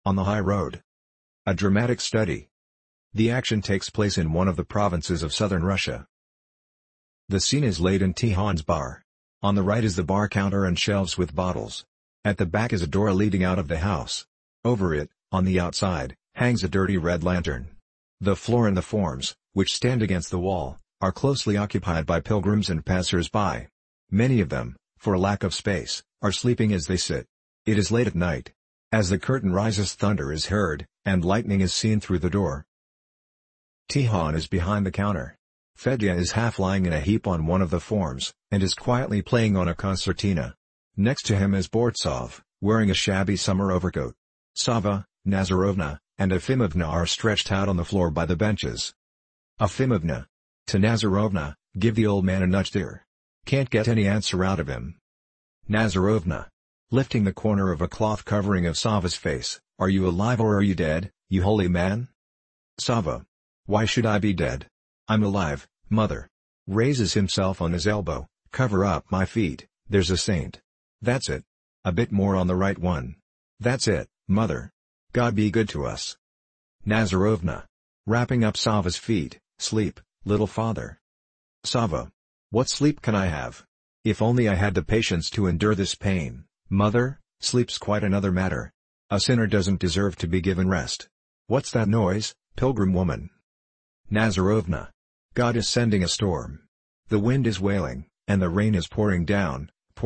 On the High Road. A dramatic study. The action takes place in one of the provinces of southern Russia. The scene is laid in Tihon's bar. On the right is the bar counter and shelves with bottles. At the back is a door leading out of the house. Over it, on the outside, hangs a dirty red lantern. The floor and the forms, which stand against the wall, are closely occupied by pilgrims and passers-by. Many of them, for lack of space, are sleeping as they sit. It is late at night. As the curtain rises, thunder is heard, and lightning is seen through the door. Tihon is behind the counter. Fedya is half lying in a heap on one of the forms, and is quietly playing on a concertina. Next to him is Bortsov, wearing a shabby summer overcoat. Sava, Nazarovna, and Efimovna are stretched out on the floor by the benches. Efimovna. To Nazarovna, give the old man a nudge there. Can't get any answer out of him. Nazarovna. Lifting the corner of a cloth covering of Sava's face, are you alive or are you dead, you holy man? Sava. Why should I be dead? I'm alive, mother. Raises himself on his elbow, cover up my feet, there's a saint. That's it. A bit more on the right one. That's it, mother. God be good to us. Nazarovna. Wrapping up Sava's feet, sleep, little father. Sava. What sleep can I have? If only I had the patience to endure this pain, mother, sleep's quite another matter. A sinner doesn't deserve to be given rest. What's that noise, pilgrim woman? Nazarovna. God is sending a storm. The wind is wailing, and the rain is pouring down,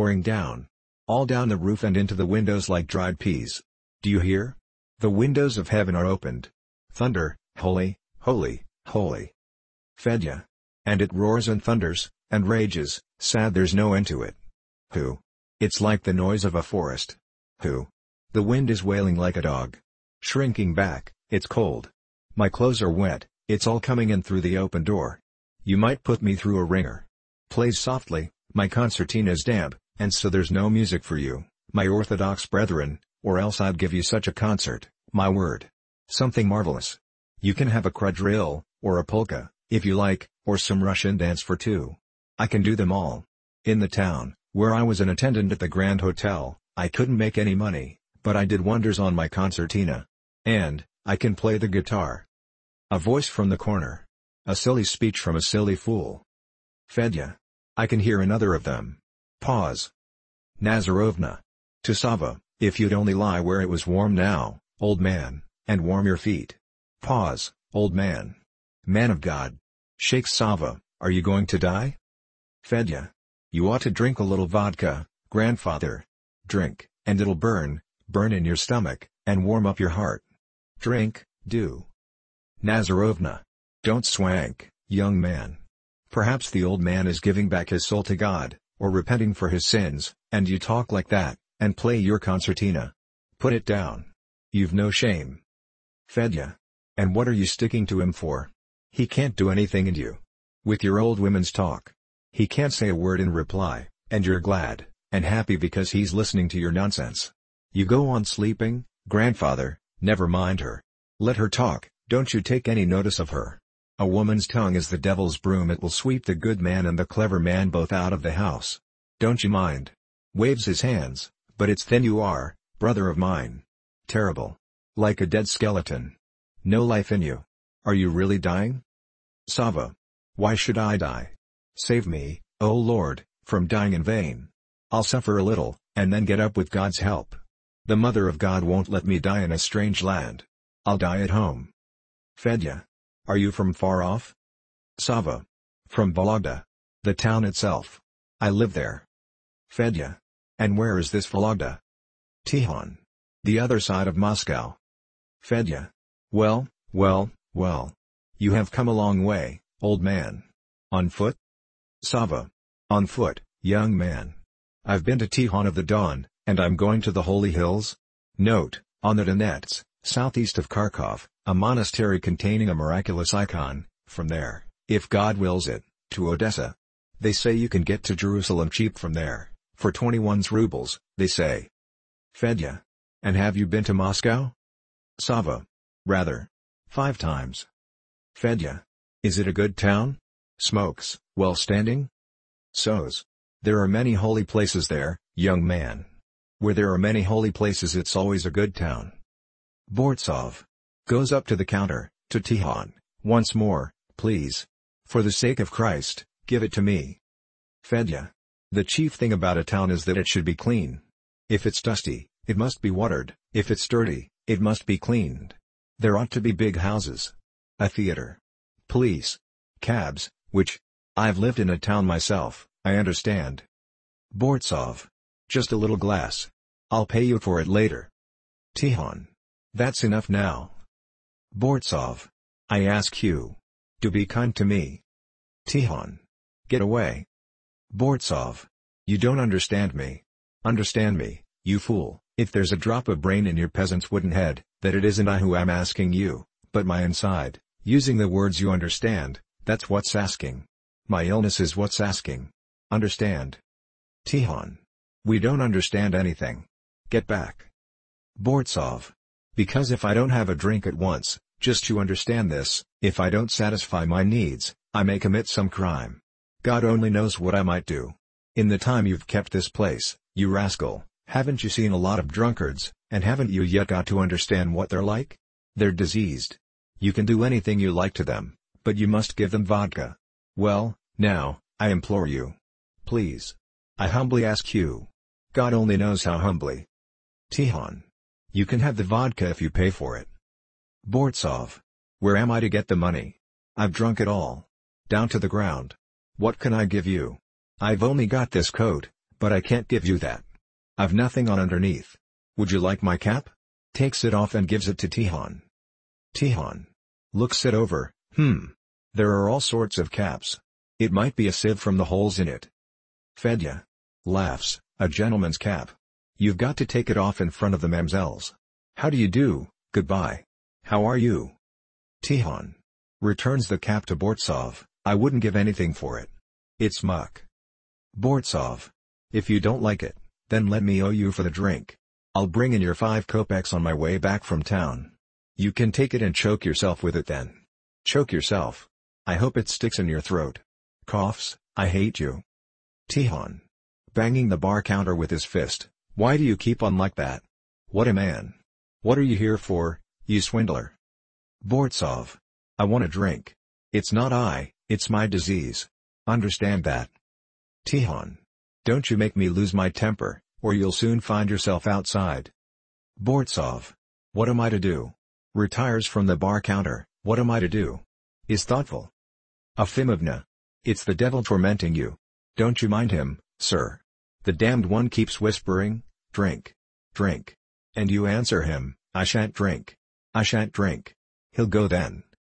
all down the roof and into the windows like dried peas. Do you hear? The windows of heaven are opened. Thunder, holy, holy, holy. Fedya. And it roars and thunders, and rages, sad there's no end to it. Who? It's like the noise of a forest. Who? The wind is wailing like a dog. Shrinking back, it's cold. My clothes are wet, it's all coming in through the open door. You might put me through a ringer. Plays softly, my concertina's damp, and so there's no music for you, my Orthodox brethren, or else I'd give you such a concert, my word. Something marvelous. You can have a quadrille, or a polka, if you like, or some Russian dance for two. I can do them all. In the town, where I was an attendant at the Grand Hotel, I couldn't make any money, but I did wonders on my concertina. And, I can play the guitar. A voice from the corner. A silly speech from a silly fool. Fedya. I can hear another of them. Pause. Nazarovna. To Sava, if you'd only lie where it was warm now, old man, and warm your feet. Pause, old man. Man of God. Shakes Sava, are you going to die? Fedya. You ought to drink a little vodka, grandfather. Drink, and it'll burn in your stomach, and warm up your heart. Drink, do. Nazarovna. Don't swank, young man. Perhaps the old man is giving back his soul to God, or repenting for his sins, and you talk like that, and play your concertina. Put it down. You've no shame. Fedya. And what are you sticking to him for? He can't do anything and you. With your old women's talk. He can't say a word in reply, and you're glad, and happy because he's listening to your nonsense. You go on sleeping, grandfather, never mind her. Let her talk, don't you take any notice of her. A woman's tongue is the devil's broom, it will sweep the good man and the clever man both out of the house. Don't you mind. Waves his hands, but it's thin you are, brother of mine. Terrible. Like a dead skeleton. No life in you. Are you really dying? Sava. Why should I die? Save me, O Lord, from dying in vain. I'll suffer a little, and then get up with God's help. The Mother of God won't let me die in a strange land. I'll die at home. Fedya. Are you from far off? Sava. From Vologda. The town itself. I live there. Fedya. And where is this Vologda? Tihon. The other side of Moscow. Fedya. Well, well, well. You have come a long way, old man. On foot? Sava. On foot, young man. I've been to Tihon of the Don, and I'm going to the Holy Hills. Note, on the Donets, southeast of Kharkov, a monastery containing a miraculous icon. From there, if God wills it, to Odessa. They say you can get to Jerusalem cheap from there, for 21 rubles, they say. Fedya. And have you been to Moscow? Sava. Rather. 5 times. Fedya. Is it a good town? Smokes, well standing? So's. There are many holy places there, young man. Where there are many holy places it's always a good town. Bortsov goes up to the counter, to Tikhon, once more, please. For the sake of Christ, give it to me. Fedya. The chief thing about a town is that it should be clean. If it's dusty, it must be watered, if it's dirty, it must be cleaned. There ought to be big houses. A theater. Police. Cabs, which... I've lived in a town myself, I understand. Bortsov. Just a little glass. I'll pay you for it later. Tikhon. That's enough now. Bortsov. I ask you. To be kind to me. Tikhon. Get away. Bortsov. You don't understand me. Understand me, you fool, if there's a drop of brain in your peasant's wooden head, that it isn't I who am asking you, but my inside, using the words you understand, that's what's asking. My illness is what's asking. Understand? Tikhon. We don't understand anything. Get back. Bortsov. Because if I don't have a drink at once, just to understand this, if I don't satisfy my needs, I may commit some crime. God only knows what I might do. In the time you've kept this place, you rascal, haven't you seen a lot of drunkards, and haven't you yet got to understand what they're like? They're diseased. You can do anything you like to them, but you must give them vodka. Well, now, I implore you. Please. I humbly ask you. God only knows how humbly. Tikhon. You can have the vodka if you pay for it. Bortsov. Where am I to get the money? I've drunk it all. Down to the ground. What can I give you? I've only got this coat, but I can't give you that. I've nothing on underneath. Would you like my cap? Takes it off and gives it to Tikhon. Tikhon. Looks it over, There are all sorts of caps. It might be a sieve from the holes in it. Fedya. Laughs, a gentleman's cap. You've got to take it off in front of the mamselles. How do you do, goodbye. How are you? Tikhon. Returns the cap to Bortsov, I wouldn't give anything for it. It's muck. Bortsov. If you don't like it, then let me owe you for the drink. I'll bring in your 5 kopecks on my way back from town. You can take it and choke yourself with it then. Choke yourself. I hope it sticks in your throat. Coughs, I hate you. Tikhon. Banging the bar counter with his fist. Why do you keep on like that? What a man. What are you here for, you swindler? Bortsov. I want a drink. It's not I, it's my disease. Understand that. Tikhon. Don't you make me lose my temper, or you'll soon find yourself outside. Bortsov. What am I to do? Retires from the bar counter, what am I to do? Is thoughtful. Afimovna. It's the devil tormenting you. Don't you mind him, sir. The damned one keeps whispering, drink. Drink. And you answer him, I shan't drink. I shan't drink. He'll go then.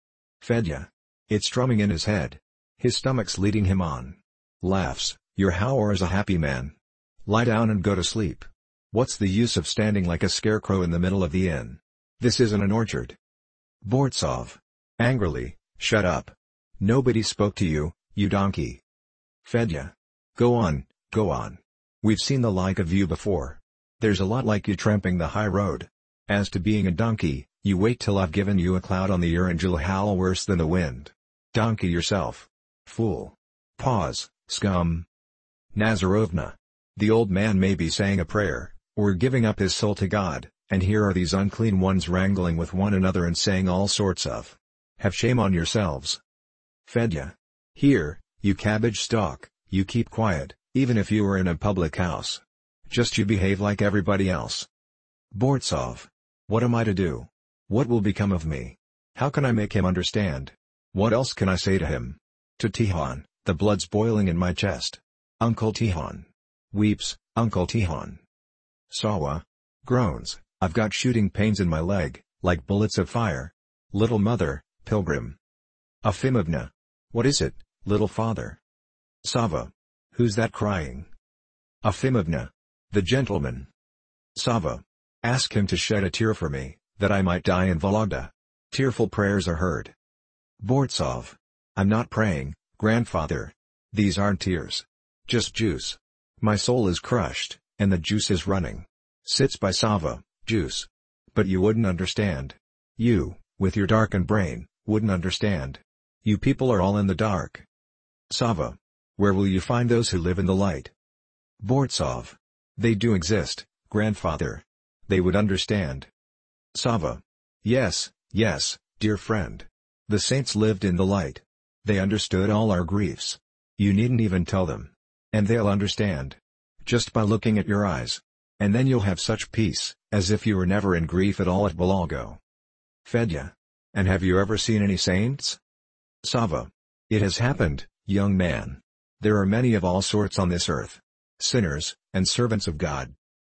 Fedya. It's drumming in his head. His stomach's leading him on. Laughs, your Hauer is a happy man. Lie down and go to sleep. What's the use of standing like a scarecrow in the middle of the inn? This isn't an orchard. Bortsov. Angrily, shut up. Nobody spoke to you, you donkey. Fedya. Go on, go on. We've seen the like of you before. There's a lot like you tramping the high road. As to being a donkey, you wait till I've given you a cloud on the ear and you'll howl worse than the wind. Donkey yourself. Fool. Pause, scum. Nazarovna. The old man may be saying a prayer, or giving up his soul to God, and here are these unclean ones wrangling with one another and saying all sorts of. Have shame on yourselves. Fedya. Here, you cabbage stalk, you keep quiet, even if you were in a public house. Just you behave like everybody else. Bortsov. What am I to do? What will become of me? How can I make him understand? What else can I say to him? To Tikhon, the blood's boiling in my chest. Uncle Tikhon. Weeps, Uncle Tikhon. Sawa. Groans, I've got shooting pains in my leg, like bullets of fire. Little mother, pilgrim. Afimovna. What is it, little father? Sava. Who's that crying? Afimovna. The gentleman. Sava. Ask him to shed a tear for me, that I might die in Vologda. Tearful prayers are heard. Bortsov. I'm not praying, grandfather. These aren't tears. Just juice. My soul is crushed, and the juice is running. Sits by Sava, juice. But you wouldn't understand. You, with your darkened brain, wouldn't understand. You people are all in the dark. Sava. Where will you find those who live in the light? Bortsov. They do exist, grandfather. They would understand. Sava. Yes, yes, dear friend. The saints lived in the light. They understood all our griefs. You needn't even tell them. And they'll understand. Just by looking at your eyes. And then you'll have such peace, as if you were never in grief at all at Balago. Fedya. And have you ever seen any saints? Sava. It has happened, young man. There are many of all sorts on this earth. Sinners, and servants of God.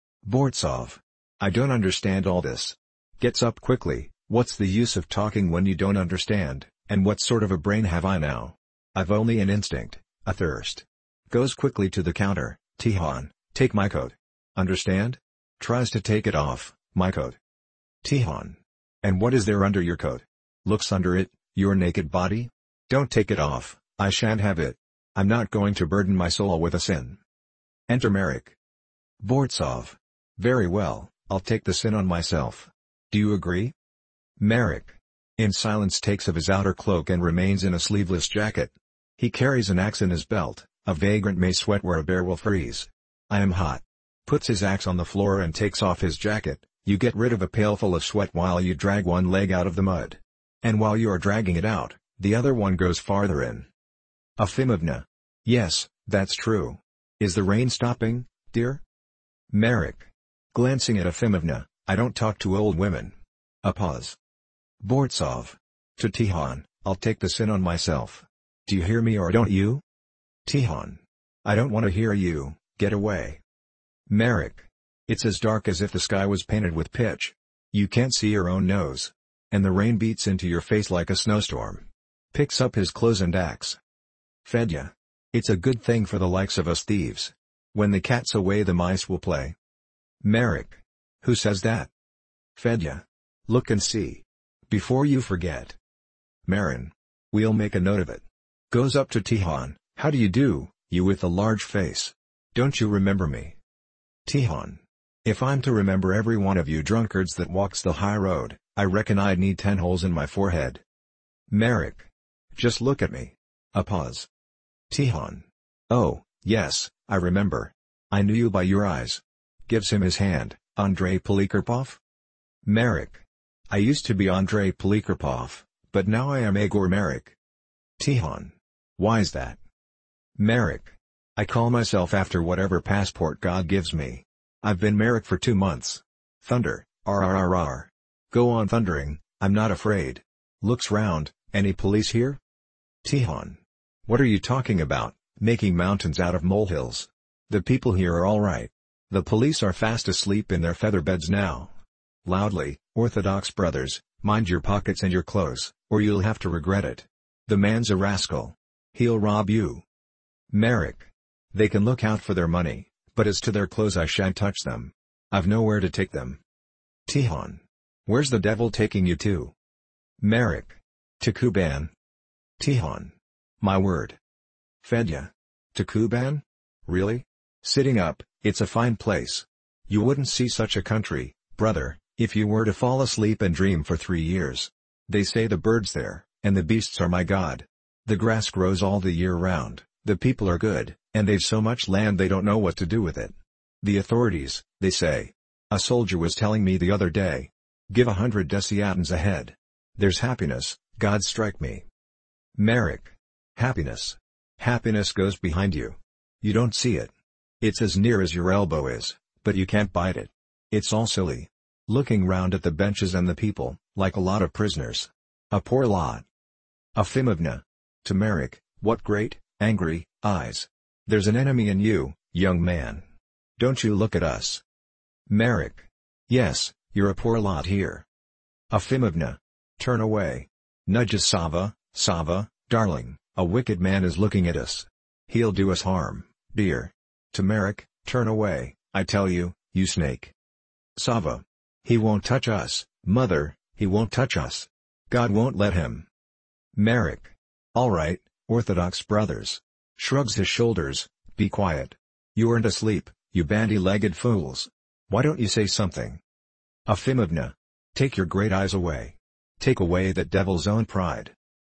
Bortsov. I don't understand all this. Gets up quickly. What's the use of talking when you don't understand, and what sort of a brain have I now? I've only an instinct, a thirst. Goes quickly to the counter. Tikhon, take my coat. Understand? Tries to take it off, my coat. Tikhon. And what is there under your coat? Looks under it, your naked body? Don't take it off, I shan't have it. I'm not going to burden my soul with a sin. Enter Marek. Bortsov. Very well, I'll take the sin on myself. Do you agree? Marek. In silence takes of his outer cloak and remains in a sleeveless jacket. He carries an axe in his belt. A vagrant may sweat where a bear will freeze. I am hot. Puts his axe on the floor and takes off his jacket. You get rid of a pailful of sweat while you drag one leg out of the mud. And while you are dragging it out, the other one goes farther in. Afimovna. Yes, that's true. Is the rain stopping, dear? Marek. Glancing at Afimovna, I don't talk to old women. A pause. Bortsov. To Tikhon, I'll take the sin on myself. Do you hear me or don't you? Tikhon. I don't want to hear you, get away. Marek. It's as dark as if the sky was painted with pitch. You can't see your own nose. And the rain beats into your face like a snowstorm. Picks up his clothes and axe. Fedya. It's a good thing for the likes of us thieves. When the cat's away the mice will play. Marek. Who says that? Fedya. Look and see. Before you forget. Marin. We'll make a note of it. Goes up to Tikhon. How do you do, you with the large face? Don't you remember me? Tikhon. If I'm to remember every one of you drunkards that walks the high road, I reckon I'd need 10 holes in my forehead. Marek. Just look at me. A pause. Tikhon. Oh, yes, I remember. I knew you by your eyes. Gives him his hand. Andrei Polikarpov? Marek. I used to be Andrei Polikarpov, but now I am Egor Marek. Tikhon. Why's that? Marek. I call myself after whatever passport God gives me. I've been Marek for 2 months. Thunder, RRRR. Go on thundering, I'm not afraid. Looks round, any police here? Tikhon. What are you talking about, making mountains out of molehills? The people here are all right. The police are fast asleep in their feather beds now. Loudly, Orthodox brothers, mind your pockets and your clothes, or you'll have to regret it. The man's a rascal. He'll rob you. Marek. They can look out for their money, but as to their clothes I shan't touch them. I've nowhere to take them. Tikhon. Where's the devil taking you to? Marek. To Kuban. Tikhon. My word. Fedya. To Kuban? Really? Sitting up, it's a fine place. You wouldn't see such a country, brother, if you were to fall asleep and dream for 3 years. They say the birds there, and the beasts are my god. The grass grows all the year round, the people are good, and they've so much land they don't know what to do with it. The authorities, they say. A soldier was telling me the other day. Give 100 desiatins a head. There's happiness, God strike me. Marek. Happiness. Happiness goes behind you. You don't see it. It's as near as your elbow is, but you can't bite it. It's all silly. Looking round at the benches and the people, like a lot of prisoners. A poor lot. Afimovna. To Marek, what great, angry, eyes. There's an enemy in you, young man. Don't you look at us. Marek. Yes, you're a poor lot here. Afimovna. Turn away. Nudges Sava, Sava, darling, a wicked man is looking at us. He'll do us harm, dear. To Marek, turn away, I tell you, you snake. Sava. He won't touch us, mother, he won't touch us. God won't let him. Marek. All right, Orthodox brothers. Shrugs his shoulders, be quiet. You aren't asleep, you bandy-legged fools. Why don't you say something? Afimovna. Take your great eyes away. Take away that devil's own pride.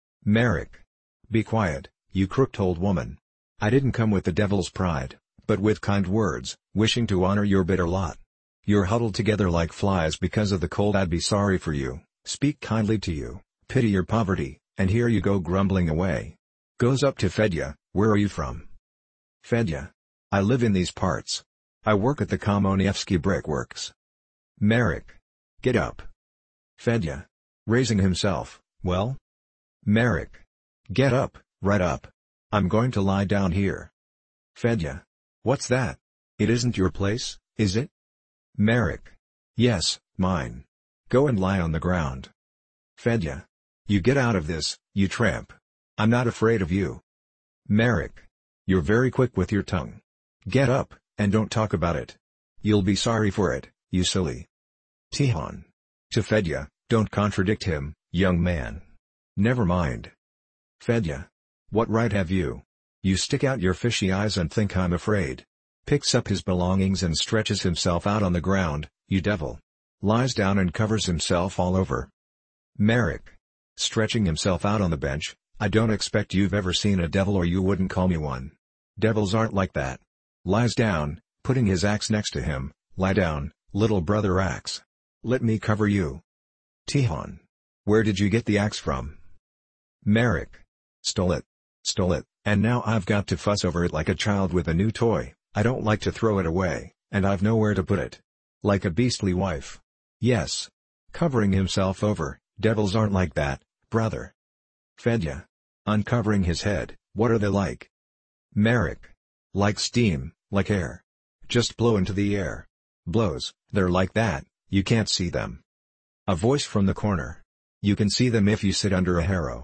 Marek. Be quiet, you crooked old woman. I didn't come with the devil's pride, but with kind words, wishing to honor your bitter lot. You're huddled together like flies because of the cold. I'd be sorry for you, speak kindly to you, pity your poverty, and here you go grumbling away. Goes up to Fedya, where are you from? Fedya. I live in these parts. I work at the Komonievsky Brickworks. Marek. Get up. Fedya. Raising himself, well? Marek. Get up, right up. I'm going to lie down here. Fedya. What's that? It isn't your place, is it? Marek. Yes, mine. Go and lie on the ground. Fedya. You get out of this, you tramp. I'm not afraid of you. Marek. You're very quick with your tongue. Get up, and don't talk about it. You'll be sorry for it, you silly. Tikhon. To Fedya, don't contradict him, young man. Never mind. Fedya. What right have you? You stick out your fishy eyes and think I'm afraid. Picks up his belongings and stretches himself out on the ground, you devil. Lies down and covers himself all over. Marek. Stretching himself out on the bench, I don't expect you've ever seen a devil or you wouldn't call me one. Devils aren't like that. Lies down, putting his axe next to him, lie down, little brother axe. Let me cover you. Tikhon. Where did you get the axe from? Marek. Stole it. Stole it, and now I've got to fuss over it like a child with a new toy. I don't like to throw it away, and I've nowhere to put it. Like a beastly wife. Yes. Covering himself over, devils aren't like that, brother. Fedya. Uncovering his head, what are they like? Marek. Like steam, like air. Just blow into the air. Blows, they're like that, you can't see them. A voice from the corner. You can see them if you sit under a harrow.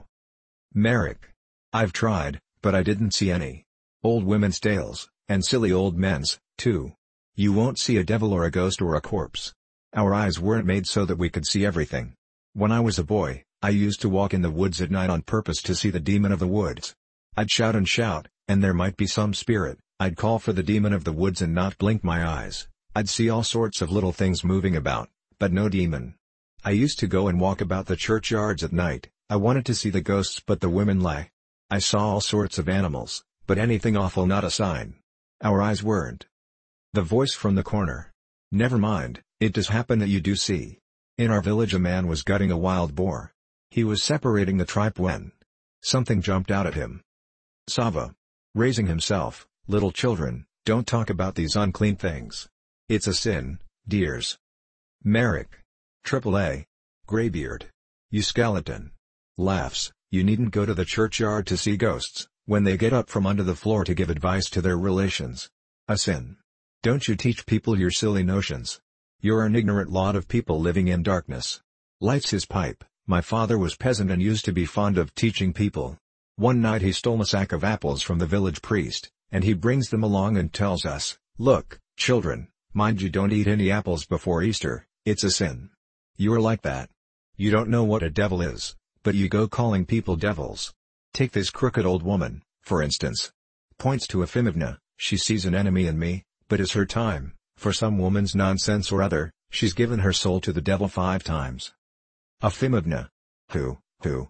Marek. I've tried, but I didn't see any. Old women's tales, and silly old men's, too. You won't see a devil or a ghost or a corpse. Our eyes weren't made so that we could see everything. When I was a boy, I used to walk in the woods at night on purpose to see the demon of the woods. I'd shout and shout, and there might be some spirit. I'd call for the demon of the woods and not blink my eyes. I'd see all sorts of little things moving about, but no demon. I used to go and walk about the churchyards at night. I wanted to see the ghosts but the women lie. I saw all sorts of animals, but anything awful not a sign. Our eyes weren't. The voice from the corner. Never mind, it does happen that you do see. In our village a man was gutting a wild boar. He was separating the tripe when something jumped out at him. Sava. Raising himself, little children, don't talk about these unclean things. It's a sin, dears. Marek. AAA. Graybeard. You skeleton. Laughs. You needn't go to the churchyard to see ghosts, when they get up from under the floor to give advice to their relations. A sin. Don't you teach people your silly notions. You're an ignorant lot of people living in darkness. Lights his pipe. My father was peasant and used to be fond of teaching people. One night he stole a sack of apples from the village priest, and he brings them along and tells us, look, children, mind you don't eat any apples before Easter, it's a sin. You're like that. You don't know what a devil is, but you go calling people devils. Take this crooked old woman, for instance. Points to Efimovna, she sees an enemy in me, but it's her time, for some woman's nonsense or other, she's given her soul to the devil 5 times. Efimovna. Who?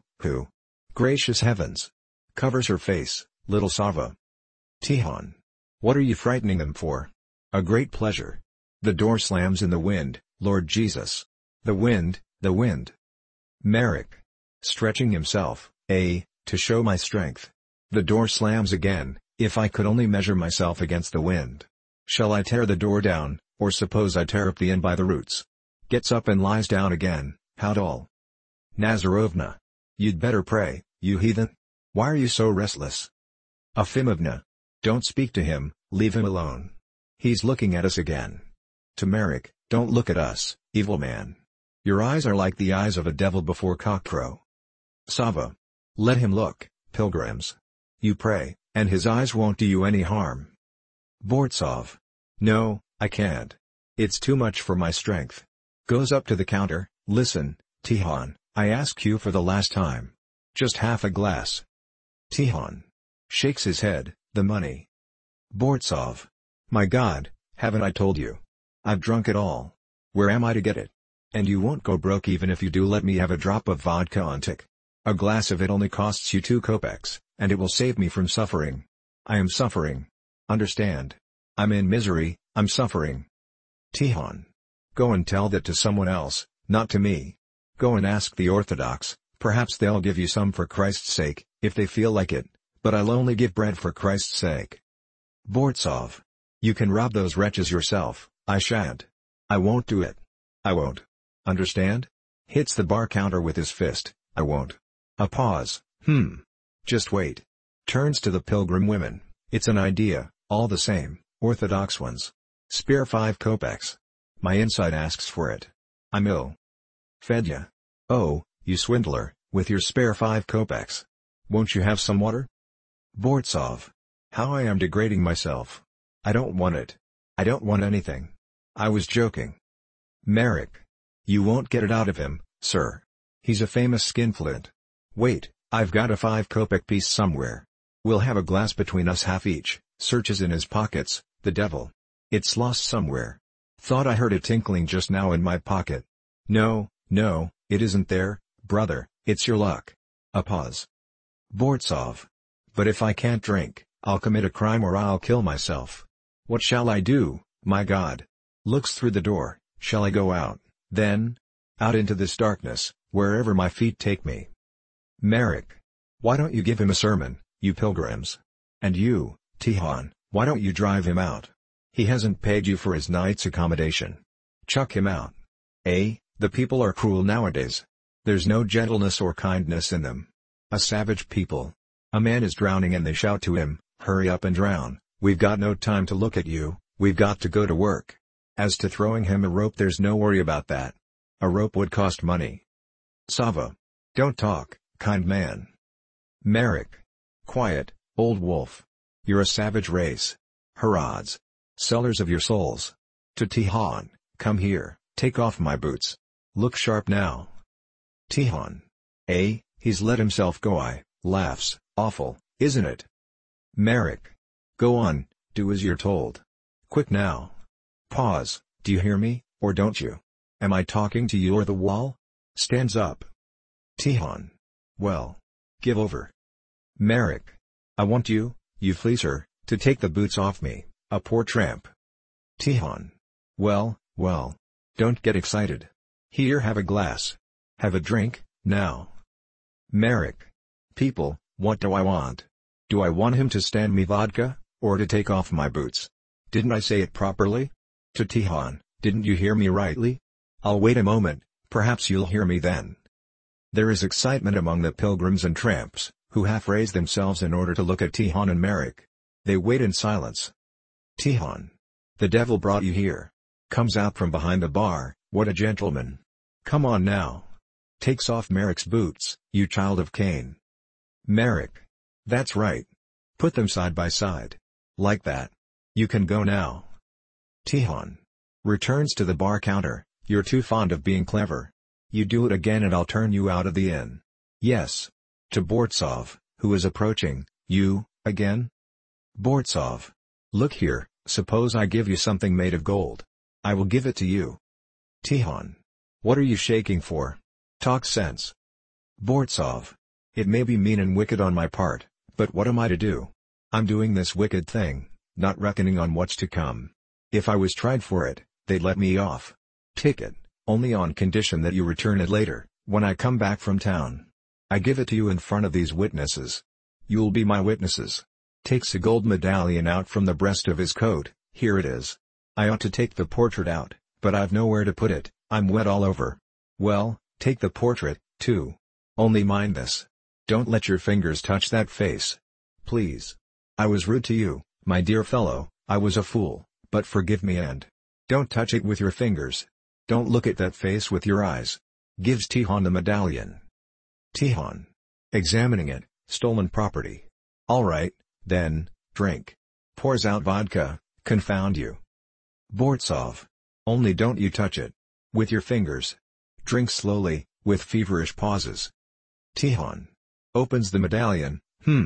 Gracious heavens. Covers her face, little Sava. Tikhon. What are you frightening them for? A great pleasure. The door slams in the wind, Lord Jesus. The wind, the wind. Marek. Stretching himself, to show my strength. The door slams again, if I could only measure myself against the wind. Shall I tear the door down, or suppose I tear up the inn by the roots? Gets up and lies down again, how dull. Nazarovna. You'd better pray, you heathen. Why are you so restless? Efimovna. Don't speak to him, leave him alone. He's looking at us again. To Marek, don't look at us, evil man. Your eyes are like the eyes of a devil before cockcrow. Sava. Let him look, pilgrims. You pray, and his eyes won't do you any harm. Bortsov. No, I can't. It's too much for my strength. Goes up to the counter, listen, Tikhon, I ask you for the last time. Just half a glass. Tikhon. Shakes his head, the money. Bortsov. My God, haven't I told you? I've drunk it all. Where am I to get it? And you won't go broke even if you do let me have a drop of vodka on tick. A glass of it only costs you 2 kopecks, and it will save me from suffering. I am suffering. Understand? I'm in misery, I'm suffering. Tikhon. Go and tell that to someone else, not to me. Go and ask the Orthodox, perhaps they'll give you some for Christ's sake, if they feel like it, but I'll only give bread for Christ's sake. Bortsov. You can rob those wretches yourself, I shan't. I won't do it. I won't. Understand? Hits the bar counter with his fist, I won't. A pause, Just wait. Turns to the pilgrim women, it's an idea, all the same, Orthodox ones. Spare 5 kopecks. My inside asks for it. I'm ill. Fedya. Oh, you swindler, with your spare 5 kopecks. Won't you have some water? Bortsov. How I am degrading myself. I don't want it. I don't want anything. I was joking. Marek. You won't get it out of him, sir. He's a famous skinflint. Wait, I've got a 5 kopeck piece somewhere. We'll have a glass between us half each. Searches in his pockets, the devil. It's lost somewhere. Thought I heard it tinkling just now in my pocket. No, it isn't there, brother, it's your luck. A pause. Bortsov. But if I can't drink, I'll commit a crime or I'll kill myself. What shall I do, my God? Looks through the door, shall I go out, then? Out into this darkness, wherever my feet take me. Marek. Why don't you give him a sermon, you pilgrims? And you, Tikhon, why don't you drive him out? He hasn't paid you for his night's accommodation. Chuck him out. The people are cruel nowadays. There's no gentleness or kindness in them. A savage people. A man is drowning and they shout to him, hurry up and drown, we've got no time to look at you, we've got to go to work. As to throwing him a rope, there's no worry about that. A rope would cost money. Sava. Don't talk, kind man. Marek. Quiet, old wolf. You're a savage race. Harads. Sellers of your souls. To Tikhon, come here, take off my boots. Look sharp now. Tikhon. He's let himself go. Laughs, awful, isn't it? Marek. Go on, do as you're told. Quick now. Pause, do you hear me, or don't you? Am I talking to you or the wall? Stands up. Tikhon. Well. Give over. Marek. I want you, you fleecer, to take the boots off me. A poor tramp. Tikhon. Well, don't get excited. Here, have a glass. Have a drink, now. Marek. People, what do I want? Do I want him to stand me vodka, or to take off my boots? Didn't I say it properly? To Tikhon, didn't you hear me rightly? I'll wait a moment, perhaps you'll hear me then. There is excitement among the pilgrims and tramps, who half raise themselves in order to look at Tikhon and Marek. They wait in silence. Tikhon. The devil brought you here. Comes out from behind the bar, what a gentleman. Come on now. Takes off Marek's boots, you child of Cain. Marek. That's right. Put them side by side. Like that. You can go now. Tikhon. Returns to the bar counter, you're too fond of being clever. You do it again and I'll turn you out of the inn. Yes. To Bortsov, who is approaching, you, again? Bortsov. Look here, suppose I give you something made of gold. I will give it to you. Tikhon. What are you shaking for? Talk sense. Bortsov. It may be mean and wicked on my part, but what am I to do? I'm doing this wicked thing, not reckoning on what's to come. If I was tried for it, they'd let me off. Ticket, only on condition that you return it later, when I come back from town. I give it to you in front of these witnesses. You'll be my witnesses. Takes a gold medallion out from the breast of his coat, here it is. I ought to take the portrait out, but I've nowhere to put it, I'm wet all over. Well, take the portrait, too. Only mind this. Don't let your fingers touch that face. Please. I was rude to you, my dear fellow, I was a fool, but forgive me and don't touch it with your fingers. Don't look at that face with your eyes. Gives Tikhon the medallion. Tikhon. Examining it, stolen property. All right, then, drink. Pours out vodka, confound you. Bortsov. Only don't you touch it. With your fingers. Drink slowly, with feverish pauses. Tikhon. Opens the medallion,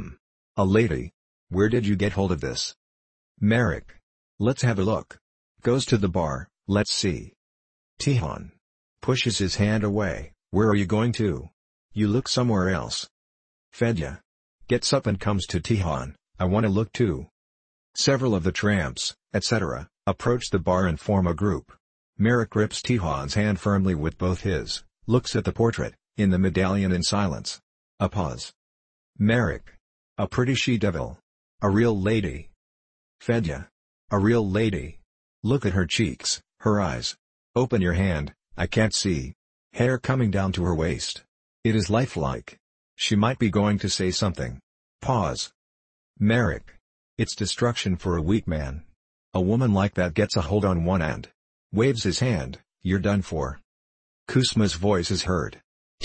A lady. Where did you get hold of this? Marek. Let's have a look. Goes to the bar, let's see. Tikhon. Pushes his hand away, where are you going to? You look somewhere else. Fedya. Gets up and comes to Tikhon, I want to look too. Several of the tramps, etc., approach the bar and form a group. Merrick grips Tihan's hand firmly with both his, looks at the portrait, in the medallion in silence. A pause. Merrick. A pretty she-devil. A real lady. Fedya. A real lady. Look at her cheeks, her eyes. Open your hand, I can't see. Hair coming down to her waist. It is lifelike. She might be going to say something. Pause. Merrick. It's destruction for a weak man. A woman like that gets a hold on one and waves his hand, you're done for. Kuzma's voice is heard.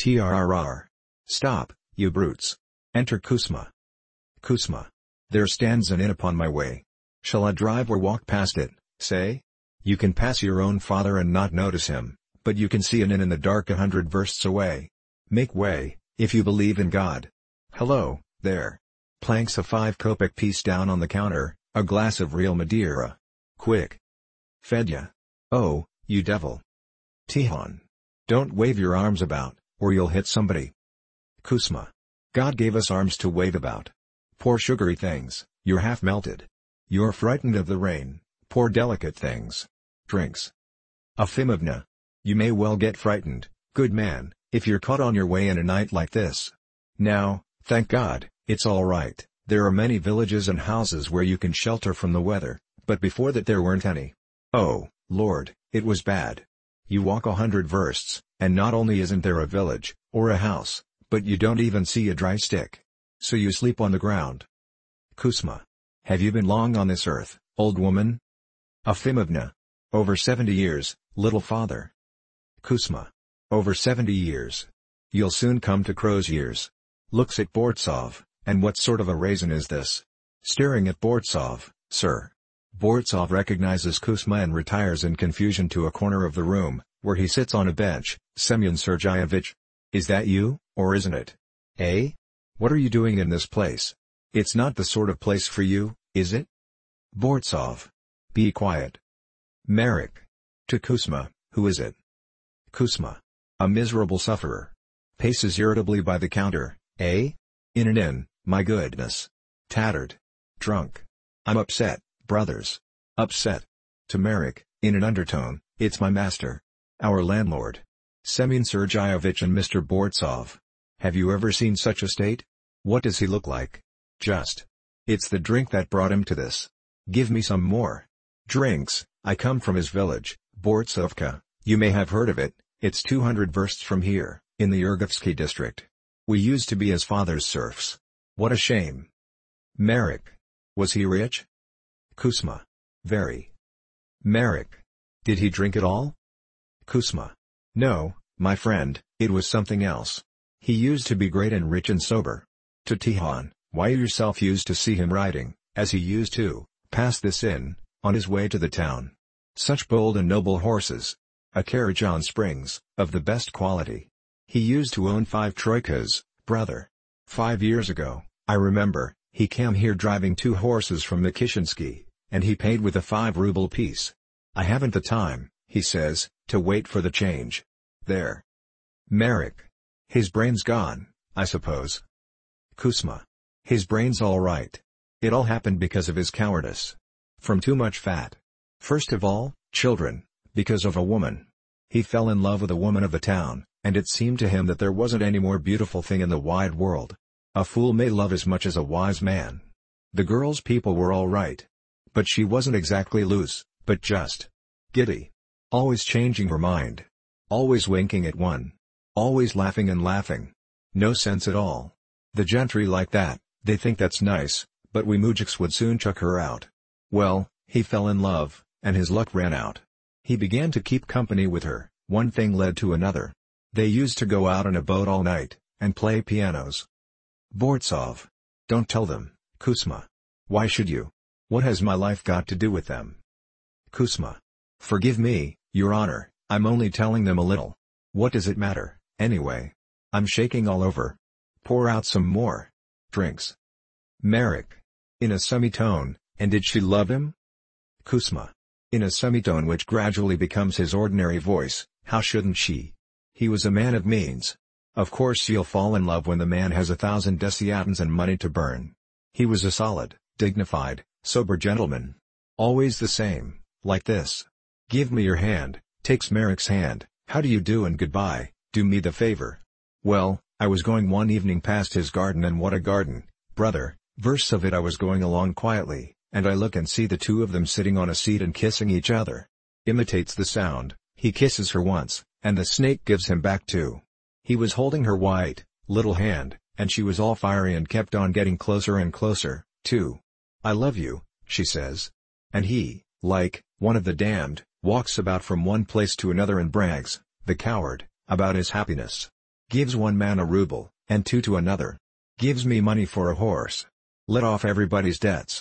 Trrr. Stop, you brutes. Enter Kuzma. Kuzma. There stands an inn upon my way. Shall I drive or walk past it, say? You can pass your own father and not notice him, but you can see an inn in the dark 100 versts away. Make way, if you believe in God. Hello, there. Planks a 5-kopeck piece down on the counter, a glass of real Madeira. Quick. Fedya. Oh, you devil. Tihan. Don't wave your arms about, or you'll hit somebody. Kuzma. God gave us arms to wave about. Poor sugary things, you're half melted. You're frightened of the rain, poor delicate things. Drinks. Afimovna. You may well get frightened, good man, if you're caught on your way in a night like this. Now, thank God, it's all right. There are many villages and houses where you can shelter from the weather, but before that there weren't any. Oh, Lord, it was bad. You walk 100 versts, and not only isn't there a village, or a house, but you don't even see a dry stick. So you sleep on the ground. Kuzma. Have you been long on this earth, old woman? Afimovna. Over 70 years, little father. Kuzma. Over 70 years. You'll soon come to crow's years. Looks at Bortsov, and what sort of a raisin is this? Staring at Bortsov, sir. Bortsov recognizes Kuzma and retires in confusion to a corner of the room, where he sits on a bench. Semyon Sergeyevich. Is that you, or isn't it? Eh? What are you doing in this place? It's not the sort of place for you, is it? Bortsov. Be quiet. Merrick. To Kuzma, who is it? Kuzma. A miserable sufferer. Paces irritably by the counter, eh? In an inn, my goodness. Tattered. Drunk. I'm upset, brothers. Upset. To Merrick, in an undertone, it's my master. Our landlord. Semyon Sergeyevich and Mr. Bortsov. Have you ever seen such a state? What does he look like? Just. It's the drink that brought him to this. Give me some more. Drinks. I come from his village, Bortsovka, you may have heard of it, it's 200 versts from here, in the Yergovsky district. We used to be his father's serfs. What a shame. Merrick. Was he rich? Kuzma. Very. Merrick. Did he drink it all? Kuzma. No, my friend, it was something else. He used to be great and rich and sober. To Tihan, why you yourself used to see him riding, as he used to, past this inn, on his way to the town. Such bold and noble horses. A carriage on springs, of the best quality. He used to own 5 troikas, brother. 5 years ago, I remember, he came here driving 2 horses from the Kishinsky, and he paid with a 5-ruble piece. I haven't the time, he says, to wait for the change. There. Merrick. His brain's gone, I suppose. Kuzma. His brain's all right. It all happened because of his cowardice. From too much fat. First of all, children, because of a woman. He fell in love with a woman of the town, and it seemed to him that there wasn't any more beautiful thing in the wide world. A fool may love as much as a wise man. The girl's people were all right. But she wasn't exactly loose, but just giddy. Always changing her mind. Always winking at one. Always laughing and laughing. No sense at all. The gentry like that, they think that's nice, but we mujiks would soon chuck her out. Well, he fell in love, and his luck ran out. He began to keep company with her, one thing led to another. They used to go out on a boat all night, and play pianos. Bortsov. Don't tell them, Kuzma. Why should you? What has my life got to do with them? Kuzma. Forgive me, Your Honor, I'm only telling them a little. What does it matter, anyway? I'm shaking all over. Pour out some more. Drinks. Merrick. In a semitone, and did she love him? Kuzma. In a semitone which gradually becomes his ordinary voice, how shouldn't she? He was a man of means. Of course you'll fall in love when the man has 1,000 desiatins and money to burn. He was a solid, dignified, sober gentleman. Always the same, like this. Give me your hand, Takes Merrick's hand. How do you do and goodbye, do me the favor. Well, I was going one evening past his garden, and what a garden, brother. Verse of it, I was going along quietly, and I look and see the two of them sitting on a seat and kissing each other. Imitates the sound, he kisses her once, and the snake gives him back too. He was holding her white, little hand, and she was all fiery and kept on getting closer and closer, too. I love you, she says. And he, like one of the damned, walks about from one place to another and brags, the coward, about his happiness. Gives one man a ruble, and two to another. Gives me money for a horse. Let off everybody's debts.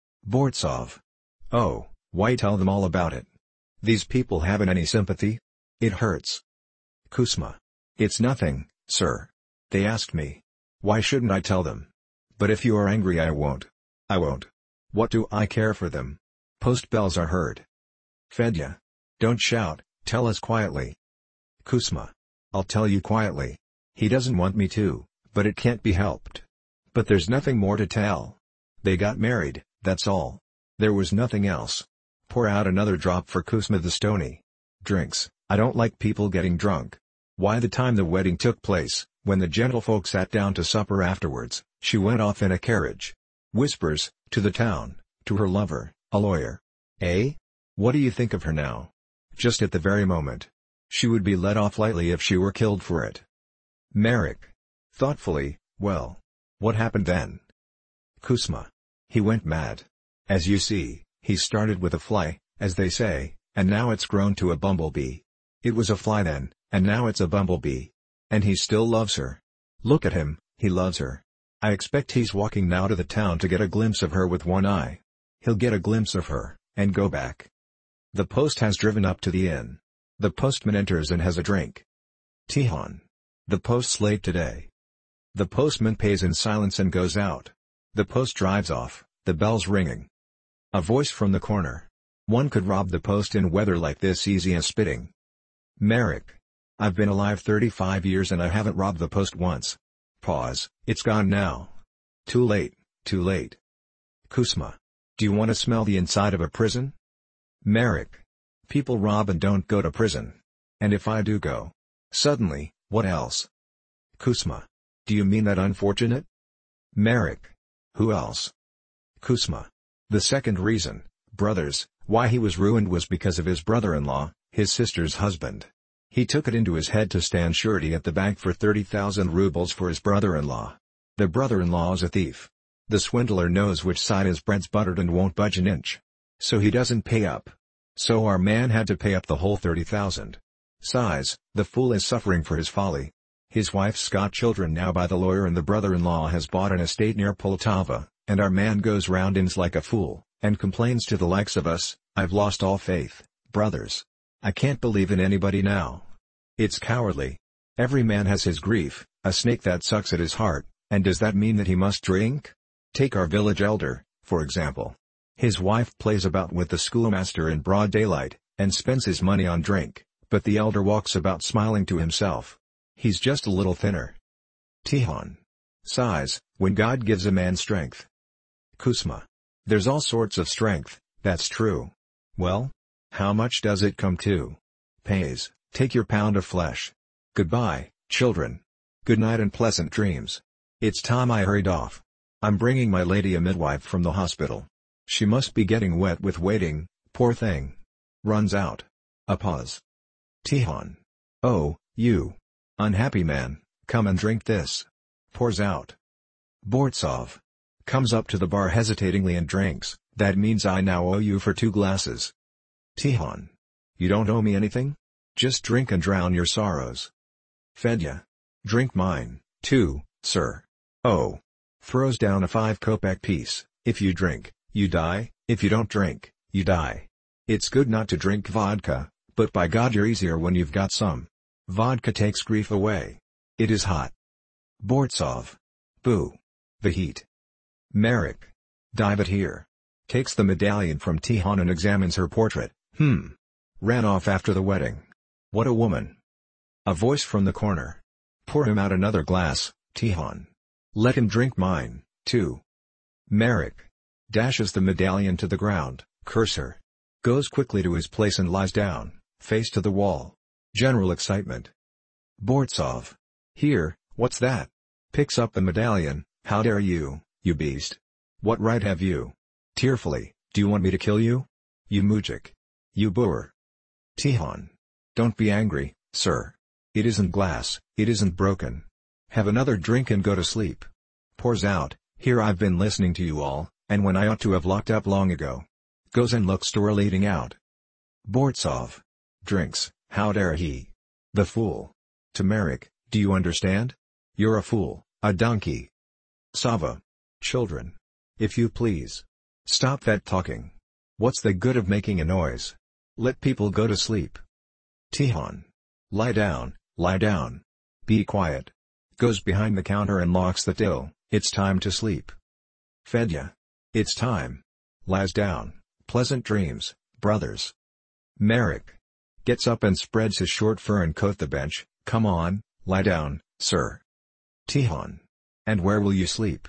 Bortsov. Oh, why tell them all about it? These people haven't any sympathy? It hurts. Kuzma. It's nothing, sir. They asked me. Why shouldn't I tell them? But if you are angry, I won't. I won't. What do I care for them? Post bells are heard. Fedya. Don't shout, tell us quietly. Kuzma. I'll tell you quietly. He doesn't want me to, but it can't be helped. But there's nothing more to tell. They got married, that's all. There was nothing else. Pour out another drop for Kuzma the Stony. Drinks. I don't like people getting drunk. Why, the time the wedding took place, when the gentlefolk sat down to supper afterwards, she went off in a carriage. Whispers, to the town, to her lover, a lawyer. Eh? What do you think of her now? Just at the very moment. She would be let off lightly if she were killed for it. Merrick. Thoughtfully, well. What happened then? Kuzma. He went mad. As you see, he started with a fly, as they say, and now it's grown to a bumblebee. It was a fly then, and now it's a bumblebee. And he still loves her. Look at him, he loves her. I expect he's walking now to the town to get a glimpse of her with one eye. He'll get a glimpse of her, and go back. The post has driven up to the inn. The postman enters and has a drink. Tikhon. The post's late today. The postman pays in silence and goes out. The post drives off, the bell's ringing. A voice from the corner. One could rob the post in weather like this easy as spitting. Merrick. I've been alive 35 years and I haven't robbed the post once. Pause, it's gone now. Too late, too late. Kuzma. Do you want to smell the inside of a prison? Merrick. People rob and don't go to prison. And if I do go? Suddenly, what else? Kuzma. Do you mean that unfortunate? Merrick. Who else? Kuzma. The second reason, brothers, why he was ruined was because of his brother-in-law, his sister's husband. He took it into his head to stand surety at the bank for 30,000 rubles for his brother-in-law. The brother-in-law's a thief. The swindler knows which side his bread's buttered and won't budge an inch. So he doesn't pay up. So our man had to pay up the whole 30,000. Sighs, the fool is suffering for his folly. His wife's got children now by the lawyer and the brother-in-law has bought an estate near Poltava, and our man goes round inns like a fool, and complains to the likes of us. I've lost all faith, brothers. I can't believe in anybody now. It's cowardly. Every man has his grief, a snake that sucks at his heart, and does that mean that he must drink? Take our village elder, for example. His wife plays about with the schoolmaster in broad daylight, and spends his money on drink, but the elder walks about smiling to himself. He's just a little thinner. Tikhon. Sighs, when God gives a man strength. Kuzma. There's all sorts of strength, that's true. Well? How much does it come to? Pays, take your pound of flesh. Goodbye, children. Good night and pleasant dreams. It's time I hurried off. I'm bringing my lady a midwife from the hospital. She must be getting wet with waiting, poor thing. Runs out. A pause. Tikhon. Oh, you. Unhappy man, come and drink this. Pours out. Bortsov. Comes up to the bar hesitatingly and drinks. That means I now owe you for 2 glasses. Tikhon. You don't owe me anything? Just drink and drown your sorrows. Fedya. Drink mine, too, sir. Oh. Throws down a 5-kopeck piece. If you drink, you die. If you don't drink, you die. It's good not to drink vodka, but by God you're easier when you've got some. Vodka takes grief away. It is hot. Bortsov. Boo. The heat. Merrick. Dive it here. Takes the medallion from Tikhon and examines her portrait. Ran off after the wedding. What a woman. A voice from the corner. Pour him out another glass, Tikhon. Let him drink mine, too. Merrick. Dashes the medallion to the ground, curse her. Goes quickly to his place and lies down, Face to the wall. General excitement. Bortsov. Here, what's that? Picks up the medallion. How dare you, you beast? What right have you? Tearfully, do you want me to kill you? You mujik. You boor. Tikhon. Don't be angry, sir. It isn't glass, it isn't broken. Have another drink and go to sleep. Pours out, here I've been listening to you all, and when I ought to have locked up long ago. Goes and looks to her leading out. Bortsov. Drinks, how dare he? The fool. To Marek, do you understand? You're a fool, a donkey. Sava. Children. If you please. Stop that talking. What's the good of making a noise? Let people go to sleep. Tikhon. Lie down, lie down. Be quiet. Goes behind the counter and locks the till. It's time to sleep. Fedya. It's time. Lies down. Pleasant dreams, brothers. Marek. Gets up and spreads his short fur coat the bench. Come on, lie down, sir. Tikhon. And where will you sleep?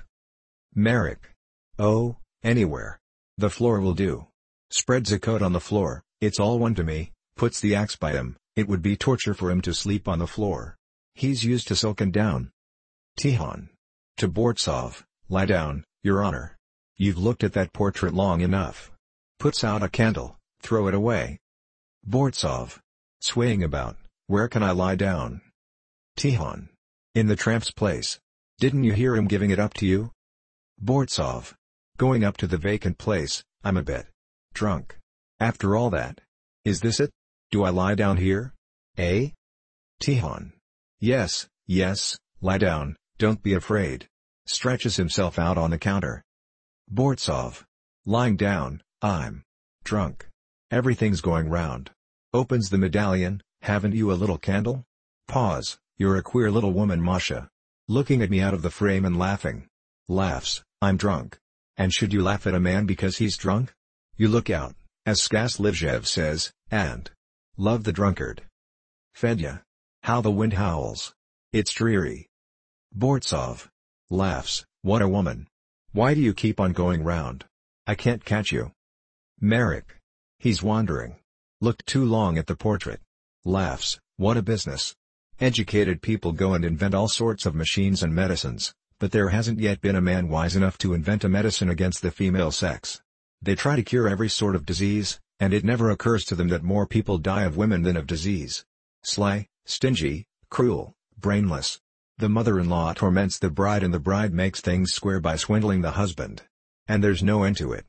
Marek. Oh, anywhere. The floor will do. Spreads a coat on the floor. It's all one to me. Puts the axe by him. It would be torture for him to sleep on the floor. He's used to sulking down. Tikhon. To Bortsov, lie down, your honor. You've looked at that portrait long enough. Puts out a candle, throw it away. Bortsov. Swaying about, where can I lie down? Tikhon. In the tramp's place. Didn't you hear him giving it up to you? Bortsov. Going up to the vacant place, I'm a bit drunk. After all that. Is this it? Do I lie down here? Eh? Tikhon. Yes, yes, lie down, don't be afraid. Stretches himself out on the counter. Bortsov. Lying down, I'm drunk. Everything's going round. Opens the medallion, haven't you a little candle? Pause, you're a queer little woman, Masha. Looking at me out of the frame and laughing. Laughs, I'm drunk. And should you laugh at a man because he's drunk? You look out, as Skaslivjev says, and love the drunkard. Fedya. How the wind howls. It's dreary. Bortsov. Laughs, what a woman. Why do you keep on going round? I can't catch you. Marek. He's wandering. Looked too long at the portrait. Laughs, what a business. Educated people go and invent all sorts of machines and medicines, but there hasn't yet been a man wise enough to invent a medicine against the female sex. They try to cure every sort of disease, and it never occurs to them that more people die of women than of disease. Sly, stingy, cruel, brainless. The mother-in-law torments the bride and the bride makes things square by swindling the husband. And there's no end to it.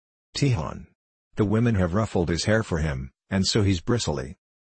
Tikhon. The women have ruffled his hair for him, and so he's bristly.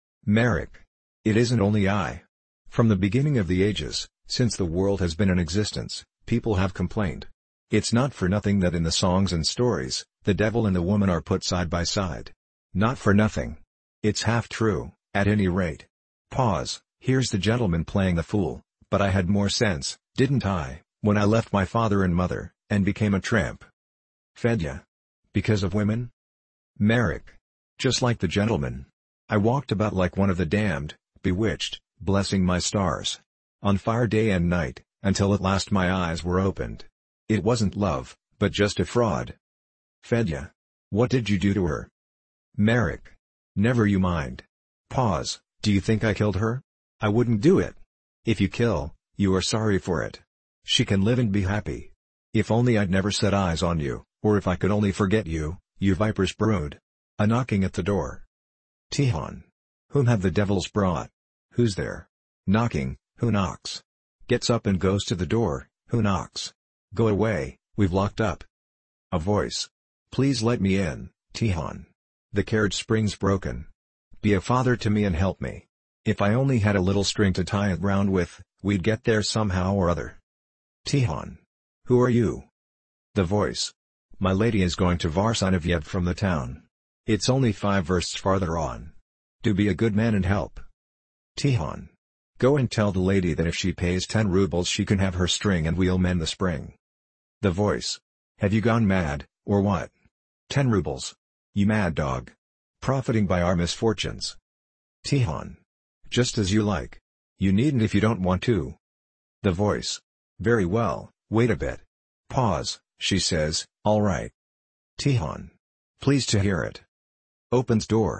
Marek. It isn't only I. From the beginning of the ages, since the world has been in existence, people have complained. It's not for nothing that in the songs and stories, the devil and the woman are put side by side. Not for nothing. It's half true, at any rate. Pause, here's the gentleman playing the fool, but I had more sense, didn't I, when I left my father and mother, and became a tramp? Fedya. Because of women? Marek. Just like the gentleman. I walked about like one of the damned, bewitched, blessing my stars. On fire day and night, until at last my eyes were opened. It wasn't love, but just a fraud. Fedya. What did you do to her? Marek. Never you mind. Pause, do you think I killed her? I wouldn't do it. If you kill, you are sorry for it. She can live and be happy. If only I'd never set eyes on you, or if I could only forget you, you viper's brood. A knocking at the door. Tikhon. Whom have the devils brought? Who's there? Knocking, who knocks? Gets up and goes to the door, who knocks? Go away, we've locked up. A voice. Please let me in, Tikhon. The carriage spring's broken. Be a father to me and help me. If I only had a little string to tie it round with, we'd get there somehow or other. Tikhon. Who are you? The voice. My lady is going to Varsanivyev from the town. It's only 5 versts farther on. Do be a good man and help. Tikhon. Go and tell the lady that if she pays 10 rubles she can have her string and we'll mend the spring. The voice. Have you gone mad, or what? 10 rubles. You mad dog. Profiting by our misfortunes. Tikhon. Just as you like. You needn't if you don't want to. The voice. Very well, wait a bit. Pause, she says, all right. Tikhon. Pleased to hear it. Opens door.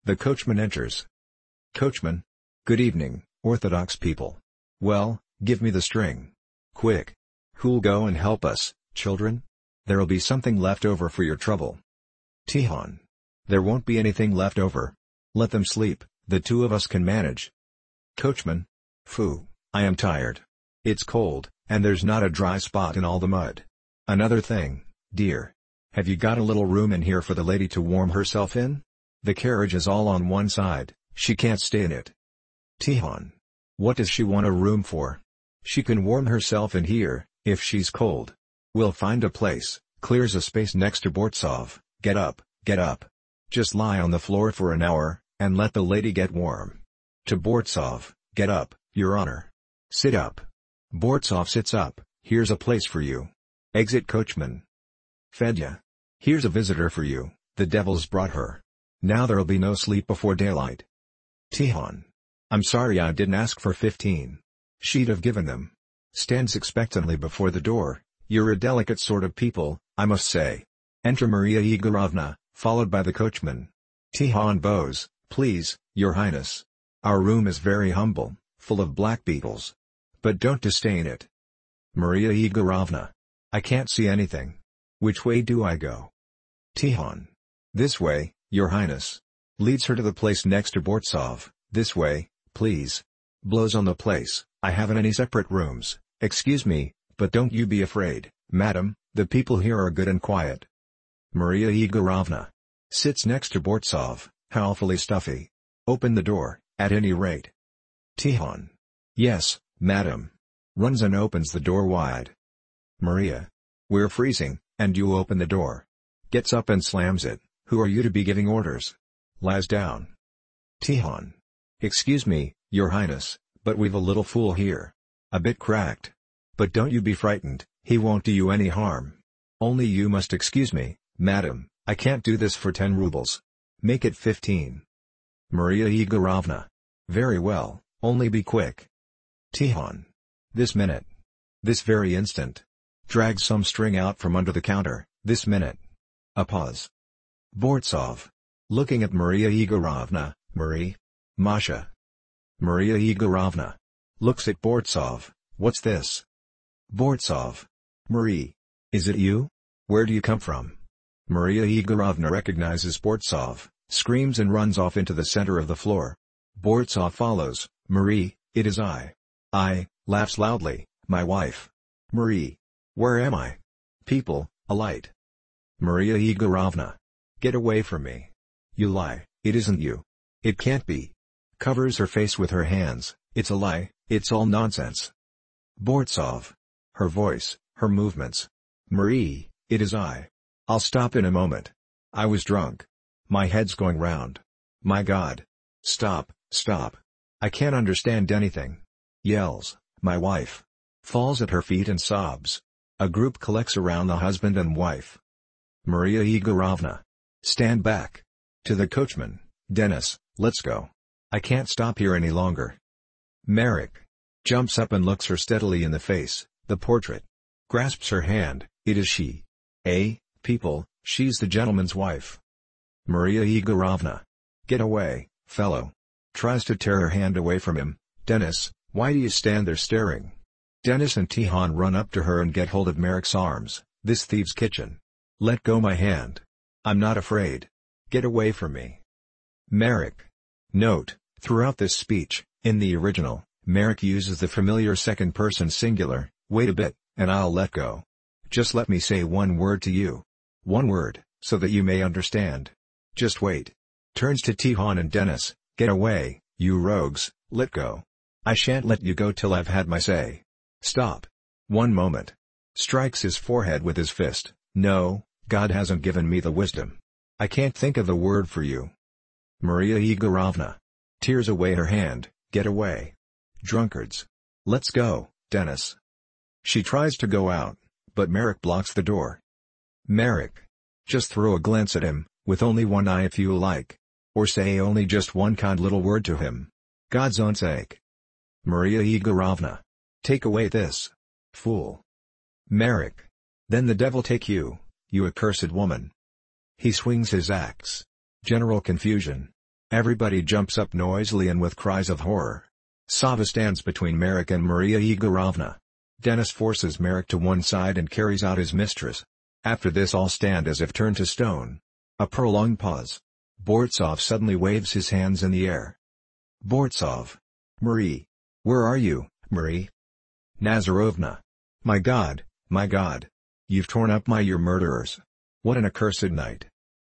The coachman enters. Coachman. Good evening, Orthodox people. Well, give me the string. Quick. Who'll go and help us, children? There'll be something left over for your trouble. Tikhon. There won't be anything left over. Let them sleep, the two of us can manage. Coachman. Phew, I am tired. It's cold, and there's not a dry spot in all the mud. Another thing, dear. Have you got a little room in here for the lady to warm herself in? The carriage is all on one side, she can't stay in it. Tikhon. What does she want a room for? She can warm herself in here, if she's cold. We'll find a place, clears a space next to Bortsov. Get up, get up. Just lie on the floor for an hour, and let the lady get warm. To Bortsov, get up, your honor. Sit up. Bortsov sits up, here's a place for you. Exit coachman. Fedya. Here's a visitor for you, the devil's brought her. Now there'll be no sleep before daylight. Tikhon. I'm sorry I didn't ask for 15. She'd have given them. Stands expectantly before the door. You're a delicate sort of people, I must say. Enter Maria Igorovna, followed by the coachman. Tikhon bows, please, your highness. Our room is very humble, full of black beetles. But don't disdain it. Maria Igorovna. I can't see anything. Which way do I go? Tikhon. This way, your highness. Leads her to the place next to Bortsov. This way, please. Blows on the place. I haven't any separate rooms. Excuse me, but don't you be afraid, madam, the people here are good and quiet. Maria Igorovna. Sits next to Bortsov, how awfully stuffy. Open the door, at any rate. Tikhon. Yes, madam. Runs and opens the door wide. Maria. We're freezing, and you open the door. Gets up and slams it. Who are you to be giving orders? Lies down. Tikhon. Excuse me, your highness, but we've a little fool here. A bit cracked. But don't you be frightened, he won't do you any harm. Only you must excuse me, madam, I can't do this for 10 rubles. Make it 15. Maria Igorovna. Very well, only be quick. Tikhon. This minute. This very instant. Drags some string out from under the counter, this minute. A pause. Bortsov. Looking at Maria Igorovna. Marie? Masha. Maria Igorovna. Looks at Bortsov. What's this? Bortsov. Marie. Is it you? Where do you come from? Maria Igorovna recognizes Bortsov, screams and runs off into the center of the floor. Bortsov follows. Marie, it is I. I, laughs loudly, my wife. Marie. Where am I? People, a light. Maria Igorovna. Get away from me. You lie, it isn't you. It can't be. Covers her face with her hands. It's a lie, it's all nonsense. Bortsov. Her voice, her movements. Marie, it is I. I'll stop in a moment. I was drunk. My head's going round. My God. Stop, stop. I can't understand anything. Yells, my wife. Falls at her feet and sobs. A group collects around the husband and wife. Maria Igorovna. Stand back. To the coachman, Denis, let's go. I can't stop here any longer. Marek. Jumps up and looks her steadily in the face, the portrait. Grasps her hand, it is she. People, she's the gentleman's wife. Maria Igorovna. Get away, fellow. Tries to tear her hand away from him. Denis, why do you stand there staring? Denis and Tikhon run up to her and get hold of Marek's arms. This thieves' kitchen. Let go my hand. I'm not afraid. Get away from me. Marek. Note, throughout this speech, in the original, Marek uses the familiar second-person singular, wait a bit, and I'll let go. Just let me say one word to you. One word, so that you may understand. Just wait. Turns to Tikhon and Denis, get away, you rogues, let go. I shan't let you go till I've had my say. Stop. One moment. Strikes his forehead with his fist. No, God hasn't given me the wisdom. I can't think of a word for you. Maria Igorovna. Tears away her hand, get away. Drunkards. Let's go, Denis. She tries to go out, but Marek blocks the door. Marek. Just throw a glance at him, with only one eye if you like. Or say only just one kind little word to him. God's own sake. Maria Igorovna. Take away this. Fool. Marek. Then the devil take you, you accursed woman. He swings his axe. General confusion. Everybody jumps up noisily and with cries of horror. Sava stands between Marek and Maria Igorovna. Denis forces Marek to one side and carries out his mistress. After this all stand as if turned to stone. A prolonged pause. Bortsov suddenly waves his hands in the air. Bortsov. Marie. Where are you, Marie? Nazarovna. My God, my God. You've torn up you're murderers. What an accursed night.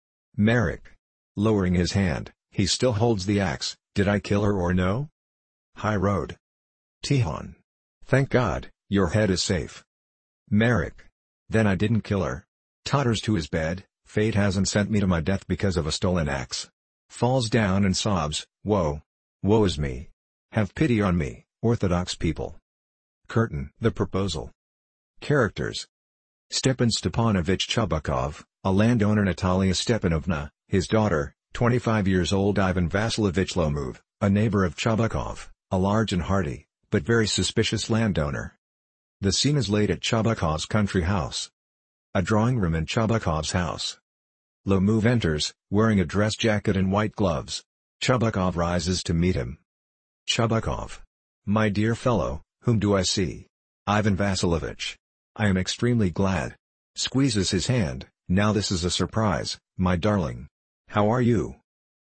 Marek. Lowering his hand, he still holds the axe. Did I kill her or no? High road. Tihon. Thank God, your head is safe. Marek. Then I didn't kill her. Totters to his bed. Fate hasn't sent me to my death because of a stolen axe. Falls down and sobs, woe. Woe is me. Have pity on me, Orthodox people. Curtain. The proposal. Characters. Stepan Stepanovich Chubakov, a landowner. Natalia Stepanovna, his daughter, 25 years old. Ivan Vasilovich Lomov, a neighbor of Chubakov, a large and hearty, but very suspicious landowner. The scene is laid at Chubakov's country house. A drawing room in Chubakov's house. Lomov enters, wearing a dress jacket and white gloves. Chubakov rises to meet him. Chubakov. My dear fellow, whom do I see? Ivan Vasilovich. I am extremely glad. Squeezes his hand. Now this is a surprise, my darling. How are you?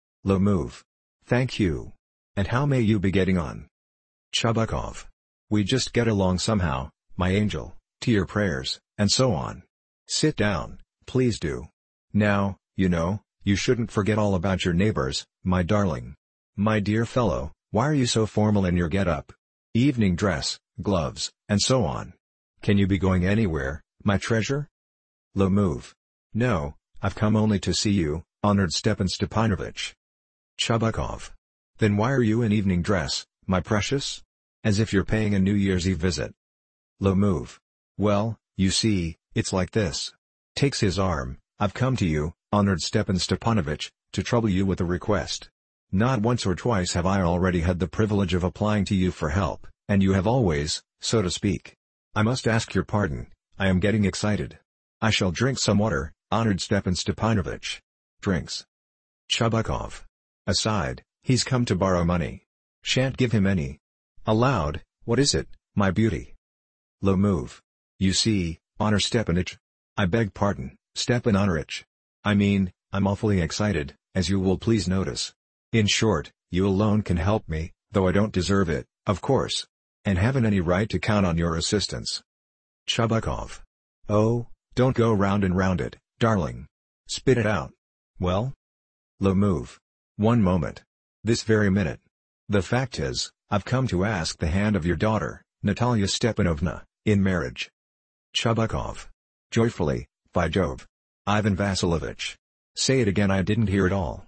Lomov. Thank you. And how may you be getting on? Chubakov. We just get along somehow, my angel, to your prayers, and so on. Sit down, please do. Now, you shouldn't forget all about your neighbors, my darling. My dear fellow, why are you so formal in your get-up? Evening dress, gloves, and so on. Can you be going anywhere, my treasure? Lomov. No, I've come only to see you, honored Stepan Stepanovich. Chubakov. Then why are you in evening dress, my precious? As if you're paying a New Year's Eve visit. Lomov. Well, you see, it's like this. Takes his arm. I've come to you, honored Stepan Stepanovich, to trouble you with a request. Not once or twice have I already had the privilege of applying to you for help, and you have always, so to speak. I must ask your pardon, I am getting excited. I shall drink some water, honored Stepan Stepanovich. Drinks. Chubakov. Aside, he's come to borrow money. Shan't give him any. Aloud, what is it, my beauty? Lomov. You see, honor Stepanich. I beg pardon, Stepan Honorich. I mean, I'm awfully excited, as you will please notice. In short, you alone can help me, though I don't deserve it, of course. And haven't any right to count on your assistance. Chubakov. Oh, don't go round and round it, darling. Spit it out. Well? Lomov. One moment. This very minute. The fact is, I've come to ask the hand of your daughter, Natalia Stepanovna, in marriage. Chubakov. Joyfully, by Jove. Ivan Vasilovich. Say it again, I didn't hear it all.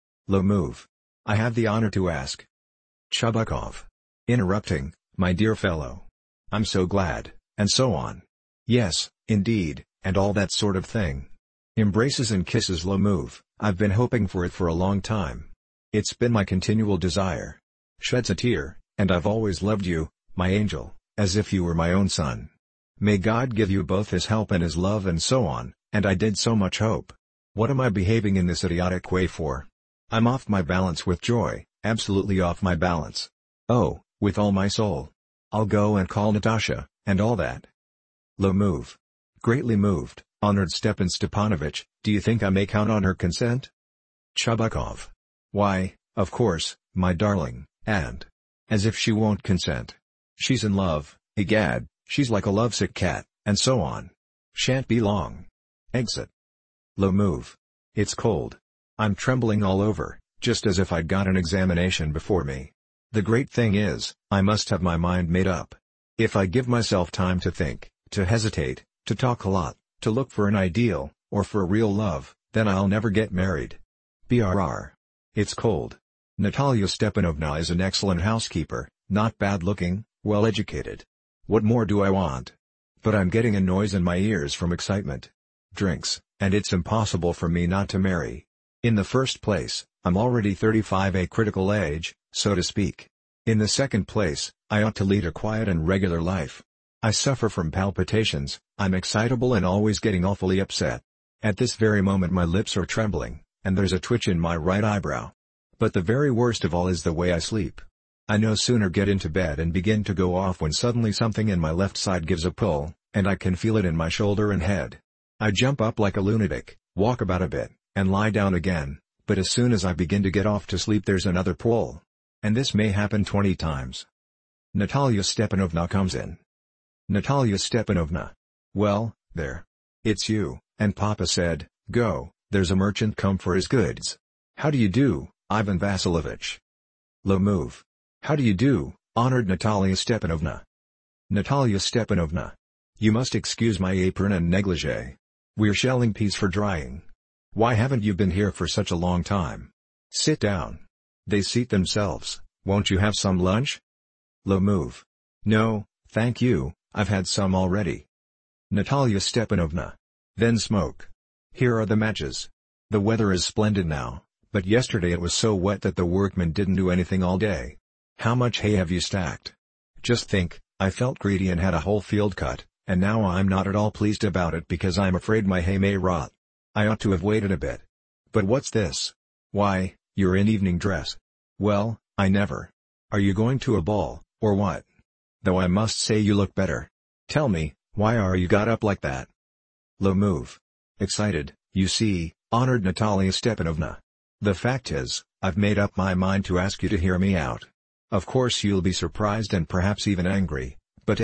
Lomov. I have the honor to ask. Chubakov. Interrupting, my dear fellow. I'm so glad, and so on. Yes, indeed, and all that sort of thing. Embraces and kisses Lomov. I've been hoping for it for a long time. It's been my continual desire. Sheds a tear, and I've always loved you, my angel, as if you were my own son. May God give you both his help and his love and so on, and I did so much hope. What am I behaving in this idiotic way for? I'm off my balance with joy, absolutely off my balance. Oh, with all my soul. I'll go and call Natasha, and all that. Lomov. Greatly moved, honored Stepan Stepanovich, do you think I may count on her consent? Chubakov. Why, of course, my darling, and as if she won't consent. She's in love, egad, she's like a lovesick cat, and so on. Shan't be long. Exit. Lomov. It's cold. I'm trembling all over, just as if I'd got an examination before me. The great thing is, I must have my mind made up. If I give myself time to think, to hesitate, to talk a lot, to look for an ideal, or for a real love, then I'll never get married. BRR. It's cold. Natalia Stepanovna is an excellent housekeeper, not bad-looking, well-educated. What more do I want? But I'm getting a noise in my ears from excitement. Drinks, and it's impossible for me not to marry. In the first place, I'm already 35, a critical age, so to speak. In the second place, I ought to lead a quiet and regular life. I suffer from palpitations, I'm excitable and always getting awfully upset. At this very moment my lips are trembling, and there's a twitch in my right eyebrow. But the very worst of all is the way I sleep. I no sooner get into bed and begin to go off when suddenly something in my left side gives a pull, and I can feel it in my shoulder and head. I jump up like a lunatic, walk about a bit, and lie down again, but as soon as I begin to get off to sleep there's another pull. And this may happen 20 times. Natalia Stepanovna comes in. Natalia Stepanovna. Well, there. It's you, and Papa said, go, there's a merchant come for his goods. How do you do, Ivan Vasilovich? Low move. How do you do, honored Natalia Stepanovna? Natalia Stepanovna. You must excuse my apron and negligee. We're shelling peas for drying. Why haven't you been here for such a long time? Sit down. They seat themselves. Won't you have some lunch? Low move. No, thank you, I've had some already. Natalia Stepanovna. Then smoke. Here are the matches. The weather is splendid now, but yesterday it was so wet that the workmen didn't do anything all day. How much hay have you stacked? Just think, I felt greedy and had a whole field cut, and now I'm not at all pleased about it because I'm afraid my hay may rot. I ought to have waited a bit. But what's this? Why, you're in evening dress. Well, I never. Are you going to a ball, or what? Though I must say you look better. Tell me, why are you got up like that? Low move. Excited, you see, honored Natalia Stepanovna. The fact is, I've made up my mind to ask you to hear me out. Of course you'll be surprised and perhaps even angry, but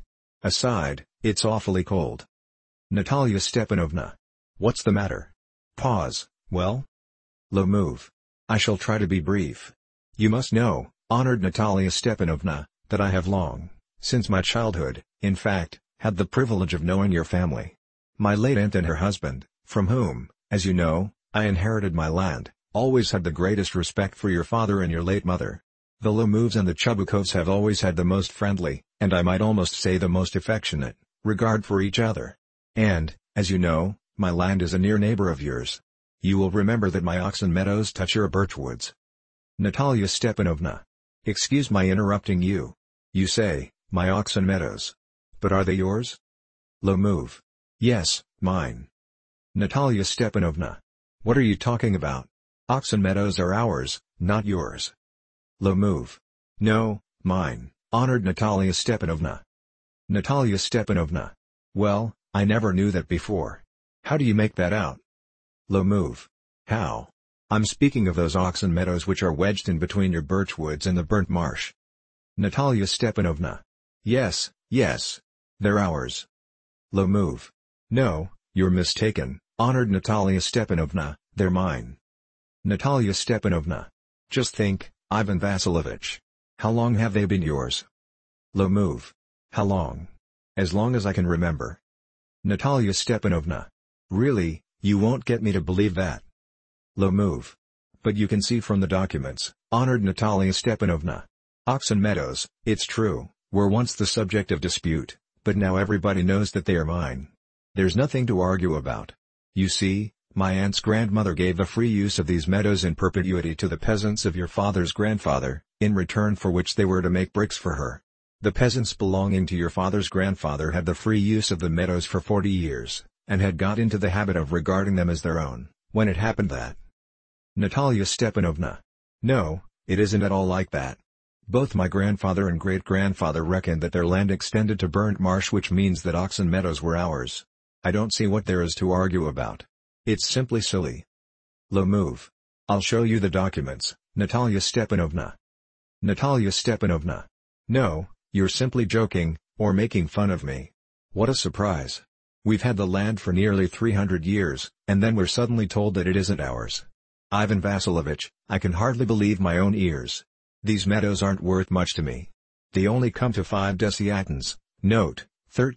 aside, it's awfully cold. Natalia Stepanovna. What's the matter? Pause. Well? Low move. I shall try to be brief. You must know, honored Natalia Stepanovna, that I have long, since my childhood, in fact, had the privilege of knowing your family. My late aunt and her husband, from whom, as you know, I inherited my land, always had the greatest respect for your father and your late mother. The Lomovs and the Chubakovs have always had the most friendly, and I might almost say the most affectionate, regard for each other. And, as you know, my land is a near neighbor of yours. You will remember that my oxen meadows touch your birch woods. Natalia Stepanovna. Excuse my interrupting you. You say, my oxen meadows. But are they yours? Low move. Yes, mine. Natalia Stepanovna. What are you talking about? Oxen meadows are ours, not yours. Low move. No, mine, honored Natalia Stepanovna. Natalia Stepanovna. Well, I never knew that before. How do you make that out? Low move. How? I'm speaking of those oxen meadows which are wedged in between your birch woods and the burnt marsh. Natalia Stepanovna. Yes, yes. They're ours. Low move. No, you're mistaken, honored Natalia Stepanovna, they're mine. Natalia Stepanovna. Just think, Ivan Vasilovich. How long have they been yours? Low move. How long? As long as I can remember. Natalia Stepanovna. Really, you won't get me to believe that. Low move. But you can see from the documents, honored Natalia Stepanovna. Oxen meadows, it's true, were once the subject of dispute, but now everybody knows that they are mine. There's nothing to argue about. You see, my aunt's grandmother gave the free use of these meadows in perpetuity to the peasants of your father's grandfather, in return for which they were to make bricks for her. The peasants belonging to your father's grandfather had the free use of the meadows for 40 years, and had got into the habit of regarding them as their own, when it happened that. Natalia Stepanovna. No, it isn't at all like that. Both my grandfather and great-grandfather reckoned that their land extended to burnt marsh, which means that oxen meadows were ours. I don't see what there is to argue about. It's simply silly. Low move. I'll show you the documents, Natalia Stepanovna. Natalia Stepanovna. No, you're simply joking, or making fun of me. What a surprise. We've had the land for nearly 300 years, and then we're suddenly told that it isn't ours. Ivan Vasilovich, I can hardly believe my own ears. These meadows aren't worth much to me. They only come to 5 desiatins, note,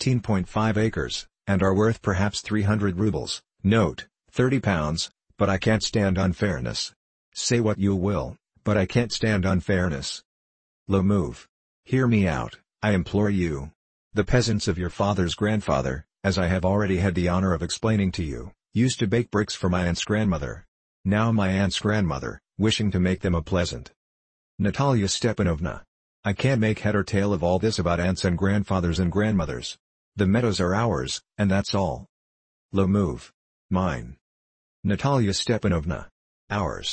13.5 acres, and are worth perhaps 300 rubles, note, 30 pounds, but I can't stand unfairness. Say what you will, but I can't stand unfairness. Low move. Hear me out, I implore you. The peasants of your father's grandfather, as I have already had the honor of explaining to you, used to bake bricks for my aunt's grandmother. Now my aunt's grandmother, wishing to make them a pleasant. Natalia Stepanovna. I can't make head or tail of all this about aunts and grandfathers and grandmothers. The meadows are ours, and that's all. Low move. Mine. Natalia Stepanovna. Ours.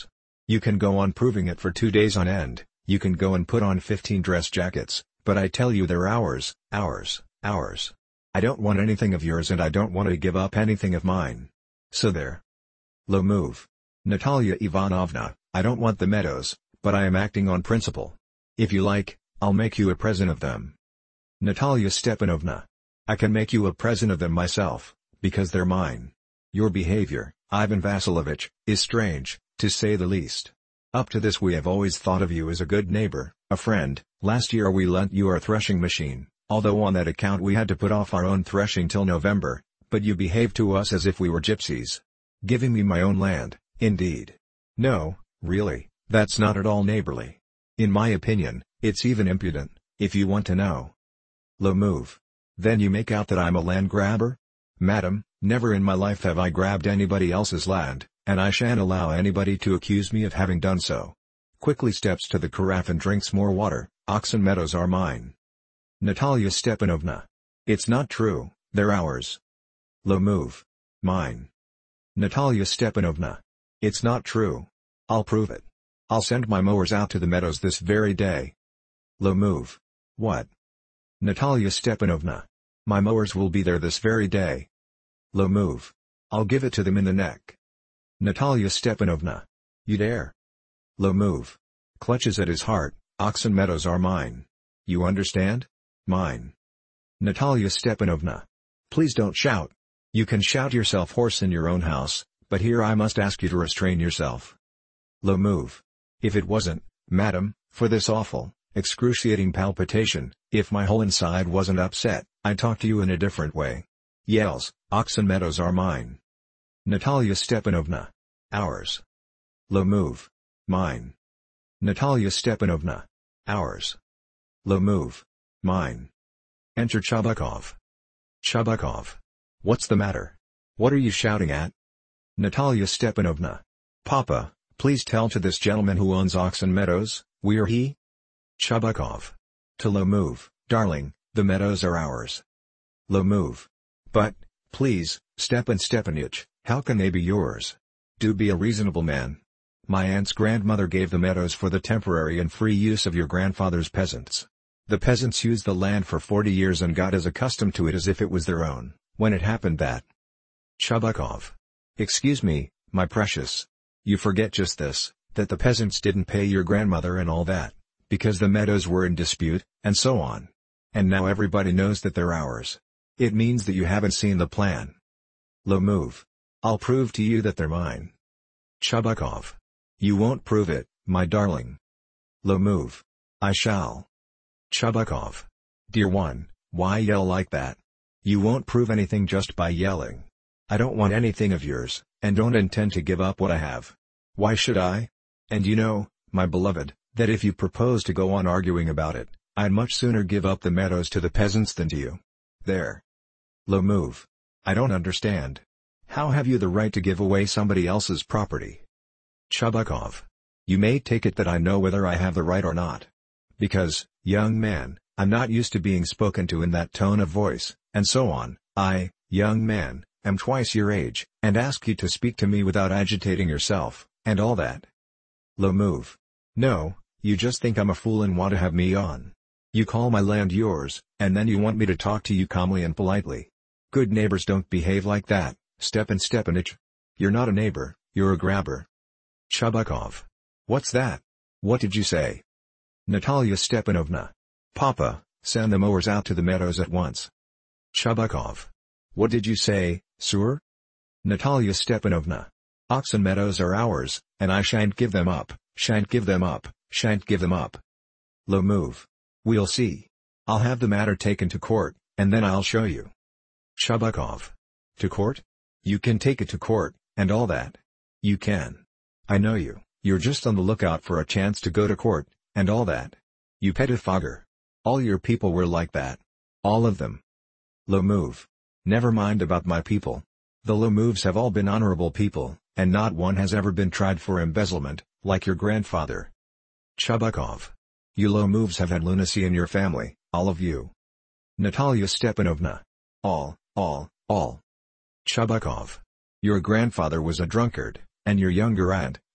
You can go on proving it for 2 days on end, you can go and put on 15 dress jackets, but I tell you they're ours, ours, ours. I don't want anything of yours and I don't want to give up anything of mine. So there. Low move. Natalia Ivanovna, I don't want the meadows, but I am acting on principle. If you like, I'll make you a present of them. Natalia Stepanovna. I can make you a present of them myself, because they're mine. Your behavior, Ivan Vasilovich, is strange, to say the least. Up to this we have always thought of you as a good neighbor, a friend. Last year we lent you our threshing machine, although on that account we had to put off our own threshing till November, but you behaved to us as if we were gypsies. Giving me my own land, indeed. No, really, that's not at all neighborly. In my opinion, it's even impudent, if you want to know. Low move. Then you make out that I'm a land grabber? Madam, never in my life have I grabbed anybody else's land, and I shan't allow anybody to accuse me of having done so. Quickly steps to the carafe and drinks more water. Oxen Meadows are mine. Natalia Stepanovna. It's not true, they're ours. Low move. Mine. Natalia Stepanovna. It's not true. I'll prove it. I'll send my mowers out to the meadows this very day. Low move. What? Natalia Stepanovna. My mowers will be there this very day. Low move. I'll give it to them in the neck. Natalia Stepanovna. You dare? Low move. Clutches at his heart. Oxen Meadows are mine. You understand? Mine. Natalia Stepanovna. Please don't shout. You can shout yourself hoarse in your own house, but here I must ask you to restrain yourself. Low move. If it wasn't, madam, for this awful, excruciating palpitation, if my whole inside wasn't upset, I'd talk to you in a different way. Yells, Oxen Meadows are mine. Natalia Stepanovna. Ours. Low move. Mine. Natalia Stepanovna. Ours. Low move. Mine. Enter Chubukov. Chubukov. What's the matter? What are you shouting at? Natalia Stepanovna. Papa, please tell to this gentleman who owns Oxen Meadows, we're he? Chubukov. To Low move, darling, the meadows are ours. Low move. But, please, Stepan Stepanich, how can they be yours? Do be a reasonable man. My aunt's grandmother gave the meadows for the temporary and free use of your grandfather's peasants. The peasants used the land for 40 years and got as accustomed to it as if it was their own, when it happened that. Chubukov. Excuse me, my precious. You forget just this, that the peasants didn't pay your grandmother and all that, because the meadows were in dispute, and so on. And now everybody knows that they're ours. It means that you haven't seen the plan. Low move. I'll prove to you that they're mine. Chubukov. You won't prove it, my darling. Low move. I shall. Chubukov. Dear one, why yell like that? You won't prove anything just by yelling. I don't want anything of yours, and don't intend to give up what I have. Why should I? And you know, my beloved, that if you propose to go on arguing about it, I'd much sooner give up the meadows to the peasants than to you. There. Low move. I don't understand. How have you the right to give away somebody else's property? Chubukov. You may take it that I know whether I have the right or not. Because, young man, I'm not used to being spoken to in that tone of voice, and so on. I, young man, am twice your age, and ask you to speak to me without agitating yourself, and all that. Low move. No, you just think I'm a fool and want to have me on. You call my land yours, and then you want me to talk to you calmly and politely. Good neighbors don't behave like that, Stepan Stepanich. You're not a neighbor, you're a grabber. Chubukov. What's that? What did you say? Natalia Stepanovna. Papa, send the mowers out to the meadows at once. Chubukov. What did you say, sir? Natalia Stepanovna. Oxen Meadows are ours, and I shan't give them up, shan't give them up, shan't give them up. Low move. We'll see. I'll have the matter taken to court, and then I'll show you. Chubukov. To court? You can take it to court, and all that. You can. I know you, you're just on the lookout for a chance to go to court, and all that. You pettifogger. All your people were like that. All of them. Low move. Never mind about my people. The low moves have all been honorable people, and not one has ever been tried for embezzlement, like your grandfather. Chubukov. You low moves have had lunacy in your family, all of you. Natalia Stepanovna. All. Chubukov. Your grandfather was a drunkard, and your younger aunt,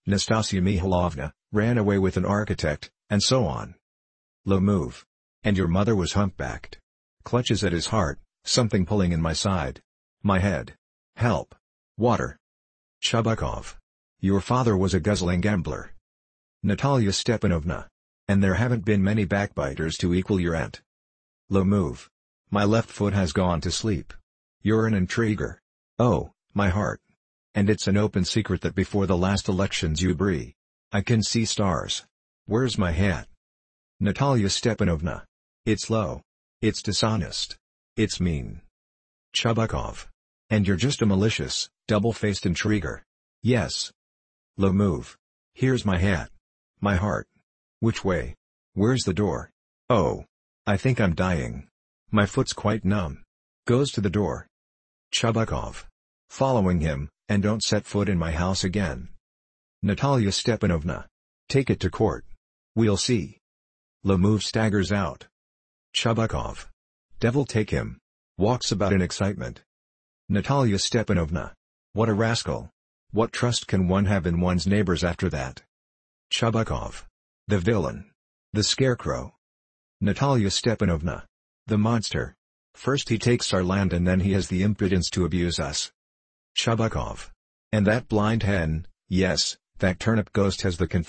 Nastasia Mihailovna ran away with an architect, and so on. Lomov. And your mother was humpbacked. Clutches at his heart, something pulling in my side. My head. Help. Water. Chubukov. Your father was a guzzling gambler. Natalia Stepanovna. And there haven't been many backbiters to equal your aunt. Lomov. My left foot has gone to sleep. You're an intriguer. Oh, my heart. And it's an open secret that before the last elections you brie. I can see stars. Where's my hat? Natalia Stepanovna. It's low. It's dishonest. It's mean. Chubukov. And you're just a malicious, double-faced intriguer. Yes. Lomov. Here's my hat. My heart. Which way? Where's the door? Oh. I think I'm dying. My foot's quite numb. Goes to the door. Chubukov. Following him, and don't set foot in my house again. Natalia Stepanovna. Take it to court. We'll see. Lomov staggers out. Chubukov. Devil take him. Walks about in excitement. Natalia Stepanovna. What a rascal. What trust can one have in one's neighbors after that? Chubukov. The villain. The scarecrow. Natalia Stepanovna. The monster. First he takes our land and then he has the impudence to abuse us. Chubukov. And that blind hen, yes, that turnip ghost has the confession.